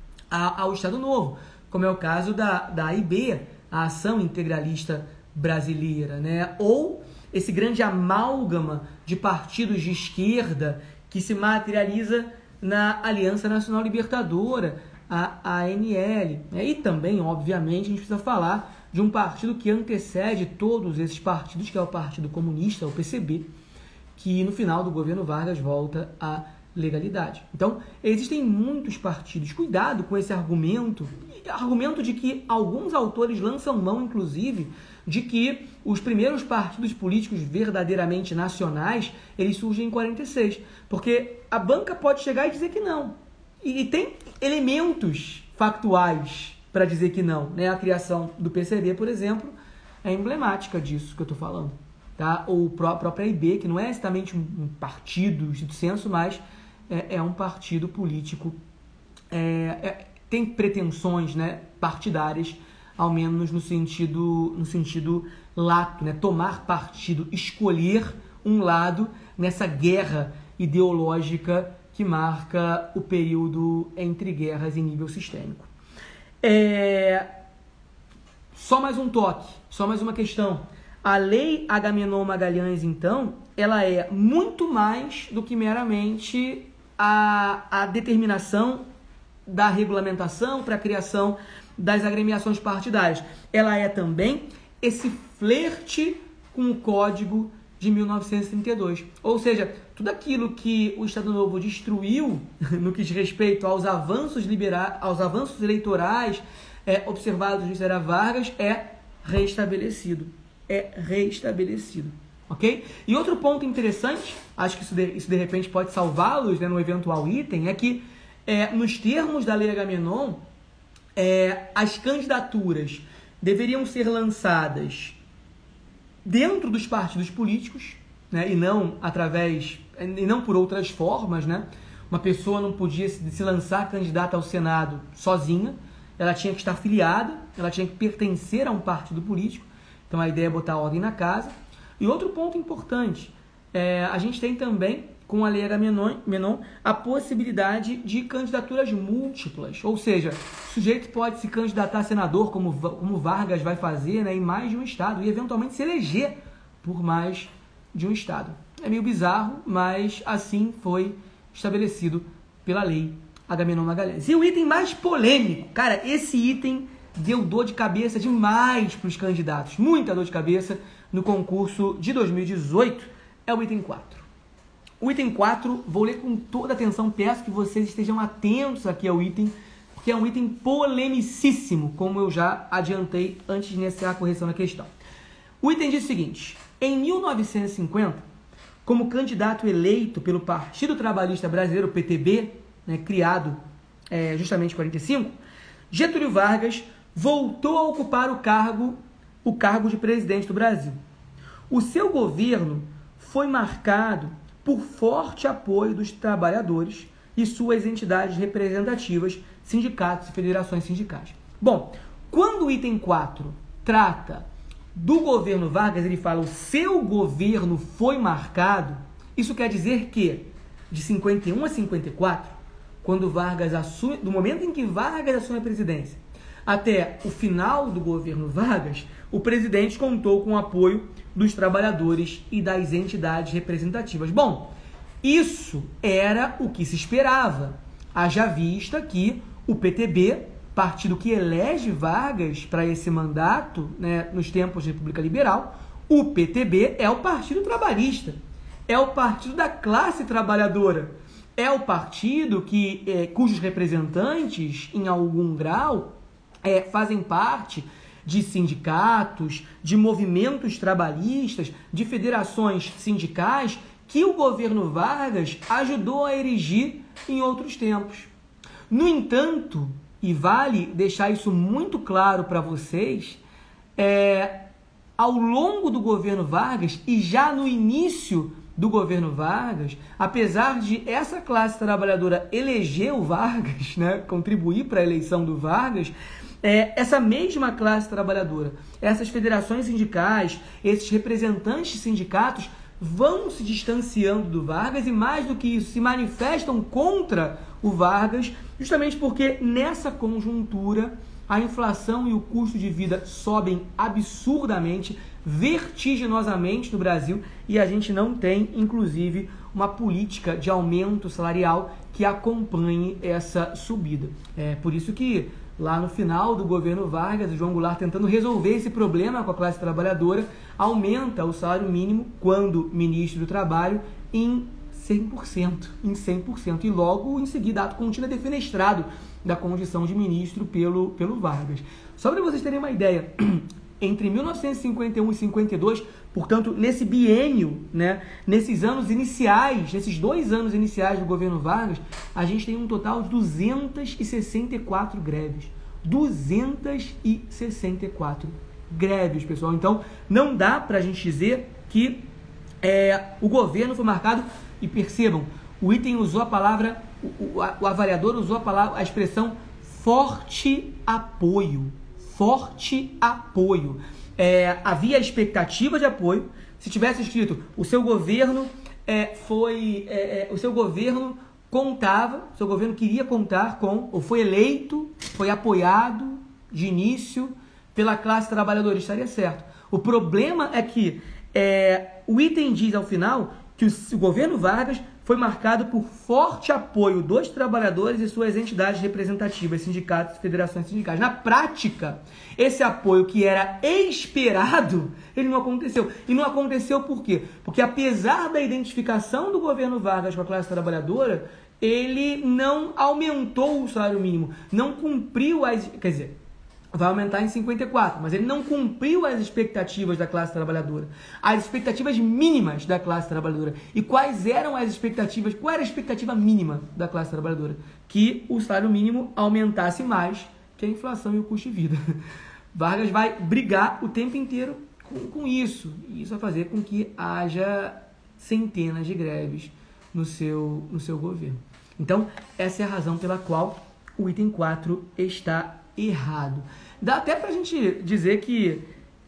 a, ao Estado Novo, como é o caso da, da A I B, a Ação Integralista Brasileira, né? Ou esse grande amálgama de partidos de esquerda que se materializa na Aliança Nacional Libertadora, a A N L. E também, obviamente, a gente precisa falar de um partido que antecede todos esses partidos, que é o Partido Comunista, o P C B, que no final do governo Vargas volta à legalidade. Então, existem muitos partidos. Cuidado com esse argumento, argumento de que alguns autores lançam mão, inclusive, de que os primeiros partidos políticos verdadeiramente nacionais, eles surgem em quarenta e seis. Porque a banca pode chegar e dizer que não. E, e tem elementos factuais para dizer que não, né? A criação do P C B, por exemplo, é emblemática disso que eu estou falando. Tá? Ou a própria I B, que não é exatamente um partido, estrito senso, mas é, é um partido político, é, é, tem pretensões, né, partidárias, ao menos no sentido, no sentido lato, né? Tomar partido, escolher um lado nessa guerra ideológica que marca o período entre guerras em nível sistêmico. É... Só mais um toque, só mais uma questão. A lei Agamenon Magalhães, então, ela é muito mais do que meramente a, a determinação da regulamentação para a criação das agremiações partidárias. Ela é também esse flerte com o Código de mil novecentos e trinta e dois. Ou seja, tudo aquilo que o Estado Novo destruiu no que diz respeito aos avanços, libera- aos avanços eleitorais é, observados no Era Vargas é restabelecido. É restabelecido. Ok? E outro ponto interessante, acho que isso de, isso de repente pode salvá-los, né, no eventual item, é que é, nos termos da Lei Agamenon, é, as candidaturas deveriam ser lançadas dentro dos partidos políticos, né, e não através, e não por outras formas, né? Uma pessoa não podia se, se lançar candidata ao Senado sozinha, ela tinha que estar filiada, ela tinha que pertencer a um partido político. Então a ideia é botar ordem na casa. E outro ponto importante, é, a gente tem também, com a Lei Agamenon, a possibilidade de candidaturas múltiplas. Ou seja, o sujeito pode se candidatar a senador, como, como Vargas vai fazer, né, em mais de um estado, e eventualmente se eleger por mais de um estado. É meio bizarro, mas assim foi estabelecido pela Lei Agamenon Magalhães. E o item mais polêmico, cara, esse item deu dor de cabeça demais para os candidatos, muita dor de cabeça no concurso de dois mil e dezoito, é o item quatro. O item quatro, vou ler com toda atenção, peço que vocês estejam atentos aqui ao item, porque é um item polemicíssimo, como eu já adiantei antes de iniciar a correção na questão. O item diz o seguinte: em mil novecentos e cinquenta, como candidato eleito pelo Partido Trabalhista Brasileiro, P T B, né, criado é, justamente em quarenta e cinco, Getúlio Vargas voltou a ocupar o cargo, o cargo de presidente do Brasil. O seu governo foi marcado por forte apoio dos trabalhadores e suas entidades representativas, sindicatos e federações sindicais. Bom, quando o item quatro trata do governo Vargas, ele fala: o seu governo foi marcado. Isso quer dizer que de cinquenta e um a cinquenta e quatro, quando Vargas assume, do momento em que Vargas assume a presidência até o final do governo Vargas, o presidente contou com o apoio dos trabalhadores e das entidades representativas. Bom, isso era o que se esperava, haja vista que o P T B, partido que elege Vargas para esse mandato, né, nos tempos de República Liberal, o P T B é o Partido Trabalhista, é o partido da classe trabalhadora, é o partido que, é, cujos representantes, em algum grau, é, fazem parte de sindicatos, de movimentos trabalhistas, de federações sindicais que o governo Vargas ajudou a erigir em outros tempos. No entanto, e vale deixar isso muito claro para vocês, é, ao longo do governo Vargas e já no início do governo Vargas, apesar de essa classe trabalhadora eleger o Vargas, né, contribuir para a eleição do Vargas, é, essa mesma classe trabalhadora, essas federações sindicais, esses representantes de sindicatos vão se distanciando do Vargas e, mais do que isso, se manifestam contra o Vargas, justamente porque nessa conjuntura a inflação e o custo de vida sobem absurdamente, vertiginosamente no Brasil, e a gente não tem, inclusive, uma política de aumento salarial que acompanhe essa subida. É por isso que lá no final do governo Vargas, o João Goulart tentando resolver esse problema com a classe trabalhadora, aumenta o salário mínimo quando ministro do Trabalho em cem por cento, em cem por cento, e logo em seguida ato contínuo é defenestrado da condição de ministro pelo, pelo Vargas. Só para vocês terem uma ideia, entre mil novecentos e cinquenta e um e cinquenta e dois, portanto, nesse biênio, né, nesses anos iniciais, nesses dois anos iniciais do governo Vargas, a gente tem um total de duzentas e sessenta e quatro greves. duzentas e sessenta e quatro greves, pessoal. Então, não dá para a gente dizer que é, o governo foi marcado, e percebam, o item usou a palavra, o, o, a, o avaliador usou a palavra, a expressão forte apoio. Forte apoio. É, havia expectativa de apoio. Se tivesse escrito o seu governo é, foi é, é, o seu governo contava, o seu governo queria contar com, ou foi eleito, foi apoiado de início pela classe trabalhadora, estaria certo. O problema é que é, o item diz ao final que o, o governo Vargas foi marcado por forte apoio dos trabalhadores e suas entidades representativas, sindicatos e federações sindicais. Na prática, esse apoio que era esperado, ele não aconteceu. E não aconteceu por quê? Porque apesar da identificação do governo Vargas com a classe trabalhadora, ele não aumentou o salário mínimo, não cumpriu as... Quer dizer, vai aumentar em cinquenta e quatro, mas ele não cumpriu as expectativas da classe trabalhadora, as expectativas mínimas da classe trabalhadora. E quais eram as expectativas? Qual era a expectativa mínima da classe trabalhadora? Que o salário mínimo aumentasse mais que a inflação e o custo de vida. Vargas vai brigar o tempo inteiro com, com isso, e isso vai fazer com que haja centenas de greves no seu, no seu governo. Então, essa é a razão pela qual o item quatro está errado. Dá até pra gente dizer que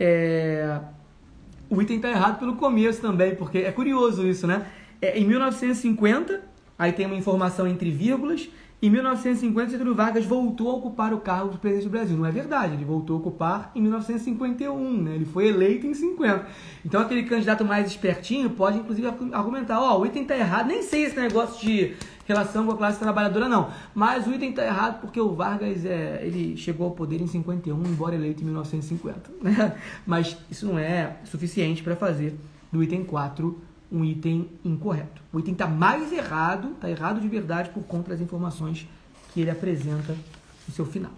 é, o item tá errado pelo começo também, porque é curioso isso, né? É, em mil novecentos e cinquenta, aí tem uma informação entre vírgulas, em mil novecentos e cinquenta, Getúlio Vargas voltou a ocupar o cargo de presidente do Brasil. Não é verdade, ele voltou a ocupar em mil novecentos e cinquenta e um, né? Ele foi eleito em cinquenta. Então aquele candidato mais espertinho pode inclusive argumentar, ó, oh, o item tá errado, nem sei esse negócio de relação com a classe trabalhadora não, mas o item está errado porque o Vargas é, ele chegou ao poder em cinquenta e um, embora eleito em mil novecentos e cinquenta, né? Mas isso não é suficiente para fazer do item quatro um item incorreto. O item está mais errado, está errado de verdade por conta das informações que ele apresenta no seu final.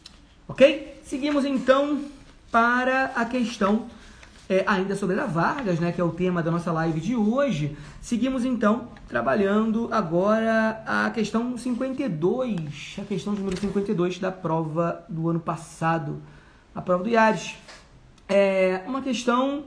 Ok? Seguimos então para a questão É, ainda sobre a Vargas, né, que é o tema da nossa live de hoje. Seguimos então trabalhando agora a questão cinquenta e dois, a questão número cinquenta e dois da prova do ano passado, a prova do IADES. É uma questão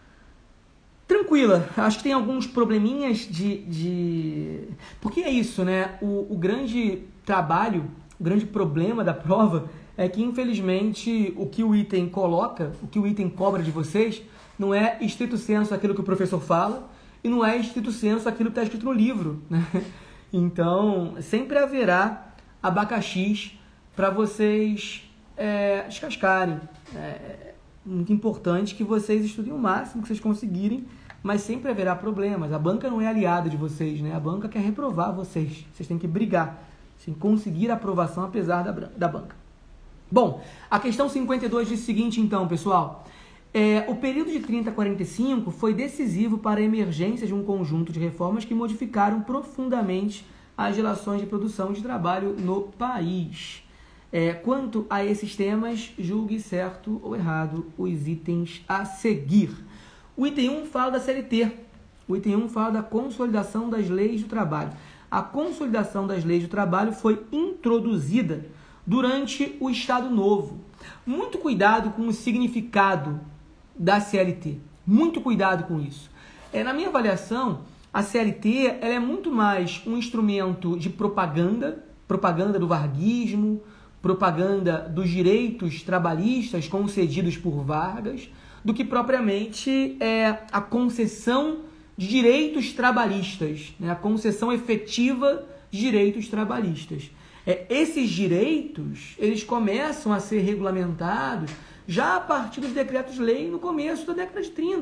tranquila, acho que tem alguns probleminhas de... de... Porque é isso, né, o, o grande trabalho, o grande problema da prova é que, infelizmente, o que o item coloca, o que o item cobra de vocês, não é estrito senso aquilo que o professor fala e não é estrito senso aquilo que está escrito no livro, né? Então, sempre haverá abacaxis para vocês é, descascarem. É muito importante que vocês estudem o máximo que vocês conseguirem, mas sempre haverá problemas. A banca não é aliada de vocês, né? A banca quer reprovar vocês. Vocês têm que brigar, vocês têm que conseguir a aprovação apesar da, da banca. Bom, a questão cinquenta e dois diz o seguinte, então, pessoal. É, o período de trinta a quarenta e cinco foi decisivo para a emergência de um conjunto de reformas que modificaram profundamente as relações de produção e de trabalho no país. É, quanto a esses temas, julgue certo ou errado os itens a seguir. O item um fala da C L T. O item um fala da consolidação das leis do trabalho. A consolidação das leis do trabalho foi introduzida durante o Estado Novo. Muito cuidado com o significado da C L T. Muito cuidado com isso. É, na minha avaliação, a C L T ela é muito mais um instrumento de propaganda, propaganda do varguismo, propaganda dos direitos trabalhistas concedidos por Vargas, do que propriamente é, a concessão de direitos trabalhistas, né? A concessão efetiva de direitos trabalhistas. É, esses direitos, eles começam a ser regulamentados já a partir dos decretos-lei no começo da década de trinta.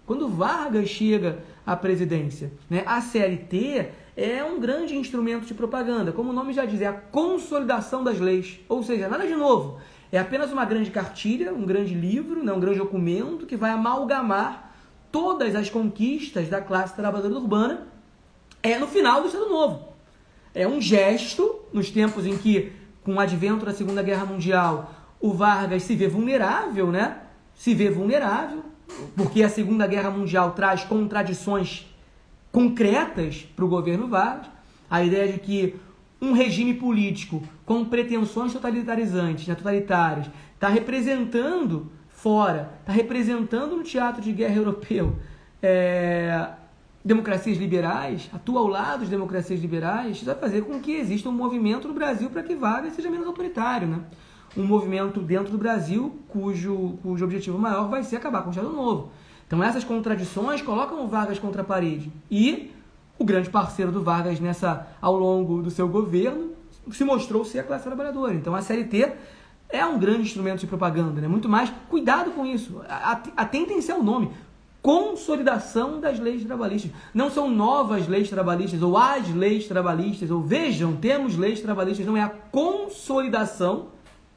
quando Vargas chega à presidência, né? A C L T é um grande instrumento de propaganda, como o nome já diz, é a consolidação das leis, ou seja, nada de novo, é apenas uma grande cartilha, um grande livro, né? Um grande documento que vai amalgamar todas as conquistas da classe trabalhadora urbana é no final do Estado Novo. É um gesto, nos tempos em que, com o advento da Segunda Guerra Mundial, o Vargas se vê vulnerável, né? Se vê vulnerável, porque a Segunda Guerra Mundial traz contradições concretas para o governo Vargas. A ideia de que um regime político com pretensões totalitarizantes, né, totalitárias, está representando fora, está representando no teatro de guerra europeu é, democracias liberais, atua ao lado das democracias liberais, isso vai fazer com que exista um movimento no Brasil para que Vargas seja menos autoritário, né? Um movimento dentro do Brasil cujo, cujo objetivo maior vai ser acabar com o Estado Novo. Então essas contradições colocam o Vargas contra a parede. E o grande parceiro do Vargas nessa, ao longo do seu governo se mostrou ser a classe trabalhadora. Então a C L T é um grande instrumento de propaganda, né? Muito mais, cuidado com isso, atentem-se ao nome, consolidação das leis trabalhistas. Não são novas leis trabalhistas, ou as leis trabalhistas, ou vejam, temos leis trabalhistas, não é a consolidação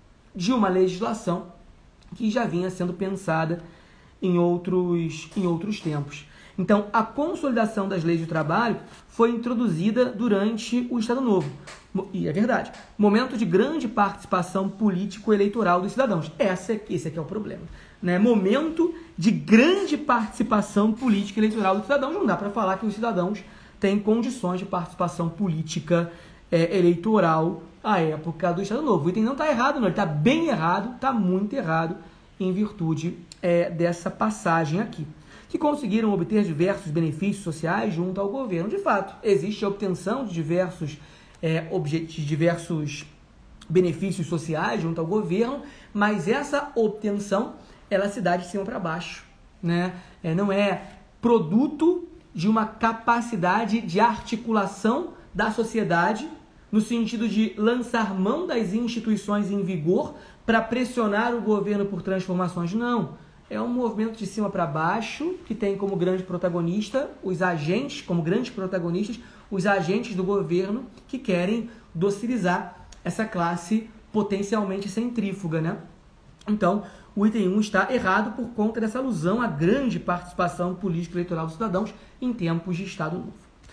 de uma legislação que já vinha sendo pensada em outros, em outros tempos. Então, a consolidação das leis do trabalho foi introduzida durante o Estado Novo. E é verdade, momento de grande participação político-eleitoral dos cidadãos. Esse, esse aqui é o problema. Né? Momento de grande participação política-eleitoral dos cidadãos. Não dá para falar que os cidadãos têm condições de participação política é, eleitoral à época do Estado Novo. O item não está errado, não. Ele está bem errado, está muito errado, em virtude é, dessa passagem aqui. Que conseguiram obter diversos benefícios sociais junto ao governo. De fato, existe a obtenção de diversos, é, objetivos, diversos benefícios sociais junto ao governo, mas essa obtenção, ela se dá de cima para baixo, né? É, não é produto de uma capacidade de articulação da sociedade, no sentido de lançar mão das instituições em vigor para pressionar o governo por transformações, não. É um movimento de cima para baixo, que tem como grande protagonista os agentes, como grandes protagonistas, os agentes do governo que querem docilizar essa classe potencialmente centrífuga, né? Então, o item um está errado por conta dessa alusão à grande participação político-eleitoral dos cidadãos em tempos de Estado Novo.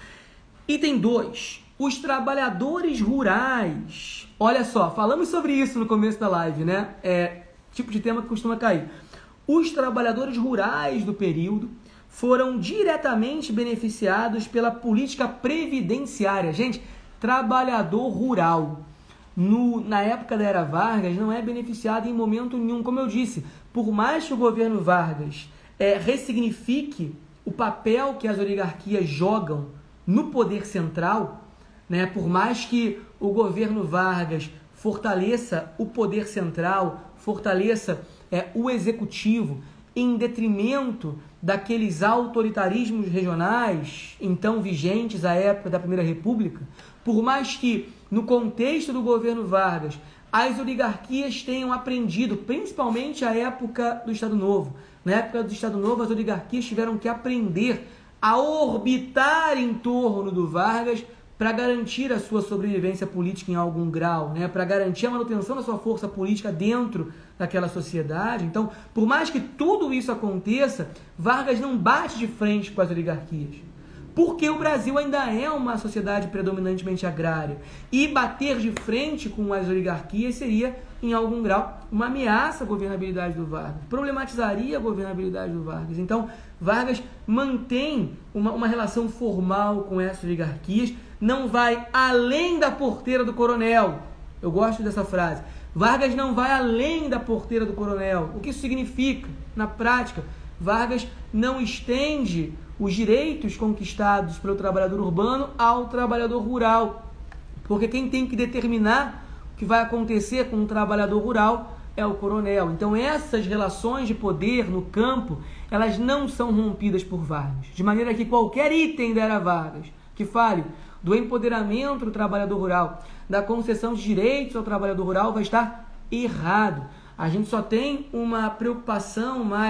Item dois. Os trabalhadores rurais. Olha só, falamos sobre isso no começo da live, né? É tipo de tema que costuma cair. Os trabalhadores rurais do período foram diretamente beneficiados pela política previdenciária. Gente, trabalhador rural, no, na época da era Vargas, não é beneficiado em momento nenhum. Como eu disse, por mais que o governo Vargas é, ressignifique o papel que as oligarquias jogam no poder central, né, por mais que o governo Vargas fortaleça o poder central, fortaleça é, o executivo, em detrimento daqueles autoritarismos regionais, então vigentes à época da Primeira República, por mais que, no contexto do governo Vargas, as oligarquias tenham aprendido, principalmente à época do Estado Novo. Na época do Estado Novo, as oligarquias tiveram que aprender a orbitar em torno do Vargas para garantir a sua sobrevivência política em algum grau, né? Para garantir a manutenção da sua força política dentro daquela sociedade. Então, por mais que tudo isso aconteça, Vargas não bate de frente com as oligarquias, porque o Brasil ainda é uma sociedade predominantemente agrária, e bater de frente com as oligarquias seria, em algum grau, uma ameaça à governabilidade do Vargas, problematizaria a governabilidade do Vargas. Então, Vargas mantém uma, uma relação formal com essas oligarquias, não vai além da porteira do coronel. Eu gosto dessa frase. Vargas não vai além da porteira do coronel. O que isso significa? Na prática, Vargas não estende os direitos conquistados pelo trabalhador urbano ao trabalhador rural. Porque quem tem que determinar o que vai acontecer com o trabalhador rural é o coronel. Então essas relações de poder no campo, elas não são rompidas por Vargas. De maneira que qualquer item da era Vargas que fale do empoderamento do trabalhador rural, da concessão de direitos ao trabalhador rural, vai estar errado. A gente só tem uma preocupação mais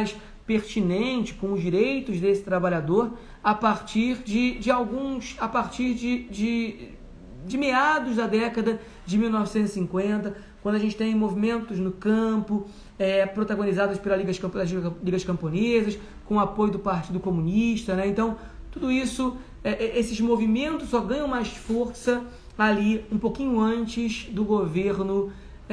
pertinente com os direitos desse trabalhador a partir de, de alguns, a partir de, de, de meados da década de mil novecentos e cinquenta, quando a gente tem movimentos no campo, é, protagonizados pelas ligas, pelas ligas camponesas, com apoio do Partido Comunista, né? Então, tudo isso, é, esses movimentos só ganham mais força ali um pouquinho antes do governo,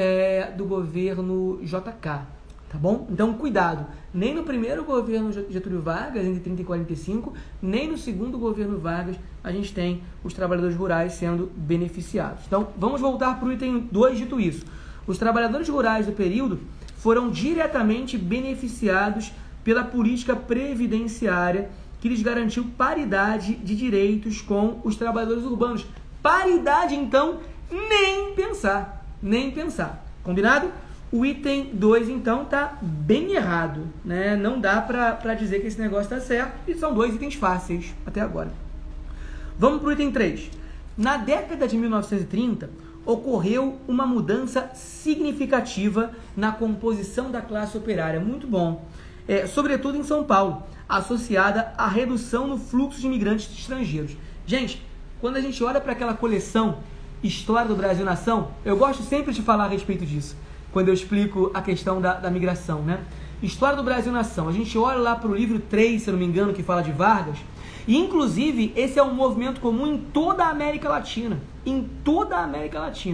é, do governo J K, tá bom? Então, cuidado, nem no primeiro governo Getúlio Vargas, entre trinta e quarenta e cinco, nem no segundo governo Vargas, a gente tem os trabalhadores rurais sendo beneficiados. Então, vamos voltar para o item dois, dito isso. Os trabalhadores rurais do período foram diretamente beneficiados pela política previdenciária que lhes garantiu paridade de direitos com os trabalhadores urbanos. Paridade, então, nem pensar, nem pensar. Combinado? O item dois, então, tá bem errado, né? Não dá para dizer que esse negócio tá certo, e são dois itens fáceis até agora. Vamos para o item três. Na década de mil novecentos e trinta, ocorreu uma mudança significativa na composição da classe operária. Muito bom. É, sobretudo em São Paulo, associada à redução no fluxo de imigrantes estrangeiros. Gente, quando a gente olha para aquela coleção História do Brasil Nação, eu gosto sempre de falar a respeito disso, quando eu explico a questão da, da migração, né? História do Brasil Nação, a gente olha lá para o livro três, se eu não me engano, que fala de Vargas, e inclusive esse é um movimento comum em toda a América Latina, em toda a América Latina.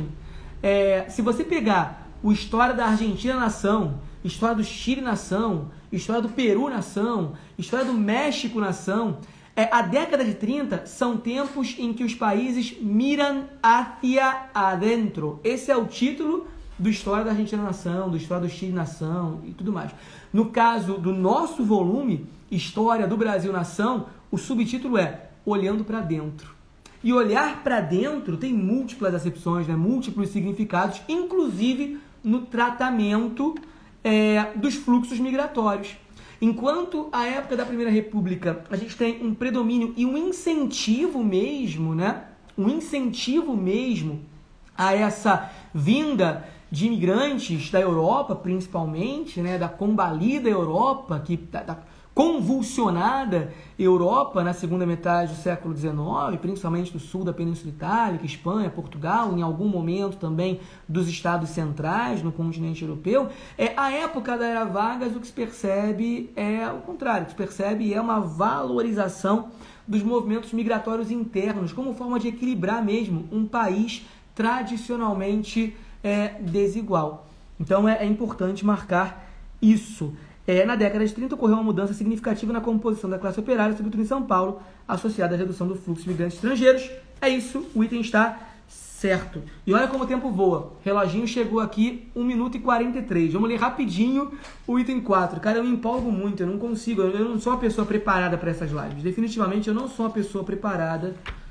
É, se você pegar o História da Argentina Nação, História do Chile Nação, História do Peru Nação, História do México Nação, é, a década de trinta são tempos em que os países miram hacia adentro. Esse é o título do História da Argentina Nação, do História do Chile Nação e tudo mais. No caso do nosso volume, História do Brasil Nação, o subtítulo é Olhando para Dentro. E olhar para dentro tem múltiplas acepções, né? Múltiplos significados, inclusive no tratamento é, dos fluxos migratórios. Enquanto a época da Primeira República a gente tem um predomínio e um incentivo mesmo, né? Um incentivo mesmo a essa vinda de imigrantes da Europa, principalmente, né? Da combalida Europa, que da, da convulsionada Europa na segunda metade do século dezenove, principalmente do sul da Península Itálica, Espanha, Portugal, em algum momento também dos estados centrais no continente europeu. É, a época da Era Vargas, o que se percebe é o contrário, o que se percebe é uma valorização dos movimentos migratórios internos, como forma de equilibrar mesmo um país tradicionalmente é, desigual. Então é, é importante marcar isso. É, na década de trinta ocorreu uma mudança significativa na composição da classe operária, sobretudo em São Paulo, associada à redução do fluxo de imigrantes estrangeiros. É isso, o item está certo. E olha como o tempo voa. O reloginho chegou aqui, um minuto e quarenta e três. Vamos ler rapidinho o item quatro. Cara, eu me empolgo muito, eu não consigo, eu não sou uma pessoa preparada para essas lives. Definitivamente eu não sou uma pessoa preparada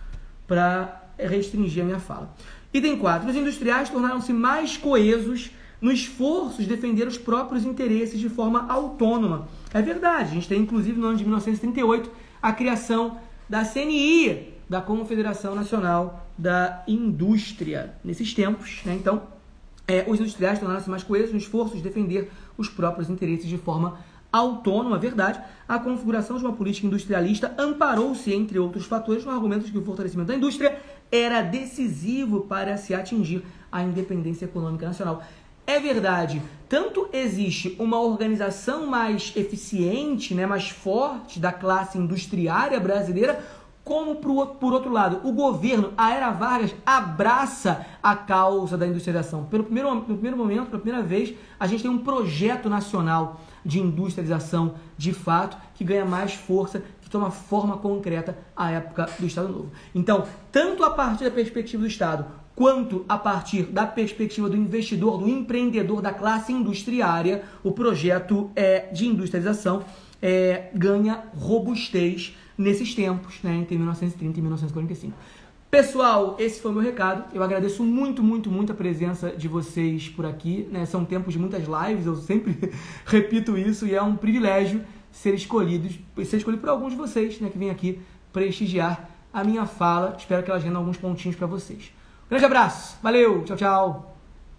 para restringir a minha fala. Item quatro. Os industriais tornaram-se mais coesos no esforço de defender os próprios interesses de forma autônoma. É verdade, a gente tem inclusive no ano de mil novecentos e trinta e oito a criação da C N I, da Confederação Nacional da Indústria. Nesses tempos, né? Então, é, os industriais tornaram-se mais coesos no esforço de defender os próprios interesses de forma autônoma. Verdade, a configuração de uma política industrialista amparou-se, entre outros fatores, no argumento de que o fortalecimento da indústria era decisivo para se atingir a independência econômica nacional. É verdade, tanto existe uma organização mais eficiente, né, mais forte da classe industriária brasileira, como, por outro lado, o governo, a Era Vargas, abraça a causa da industrialização. Pelo primeiro, no primeiro momento, pela primeira vez, a gente tem um projeto nacional de industrialização, de fato, que ganha mais força, que toma forma concreta à época do Estado Novo. Então, tanto a partir da perspectiva do Estado, quanto a partir da perspectiva do investidor, do empreendedor, da classe industriária, o projeto é, de industrialização é, ganha robustez nesses tempos, né, entre mil novecentos e trinta e mil novecentos e quarenta e cinco. Pessoal, esse foi o meu recado. Eu agradeço muito, muito, muito a presença de vocês por aqui, né? São tempos de muitas lives, eu sempre repito isso, e é um privilégio ser escolhido, ser escolhido por alguns de vocês, né, que vêm aqui prestigiar a minha fala. Espero que elas rendam alguns pontinhos para vocês. Grande abraço, valeu, tchau, tchau.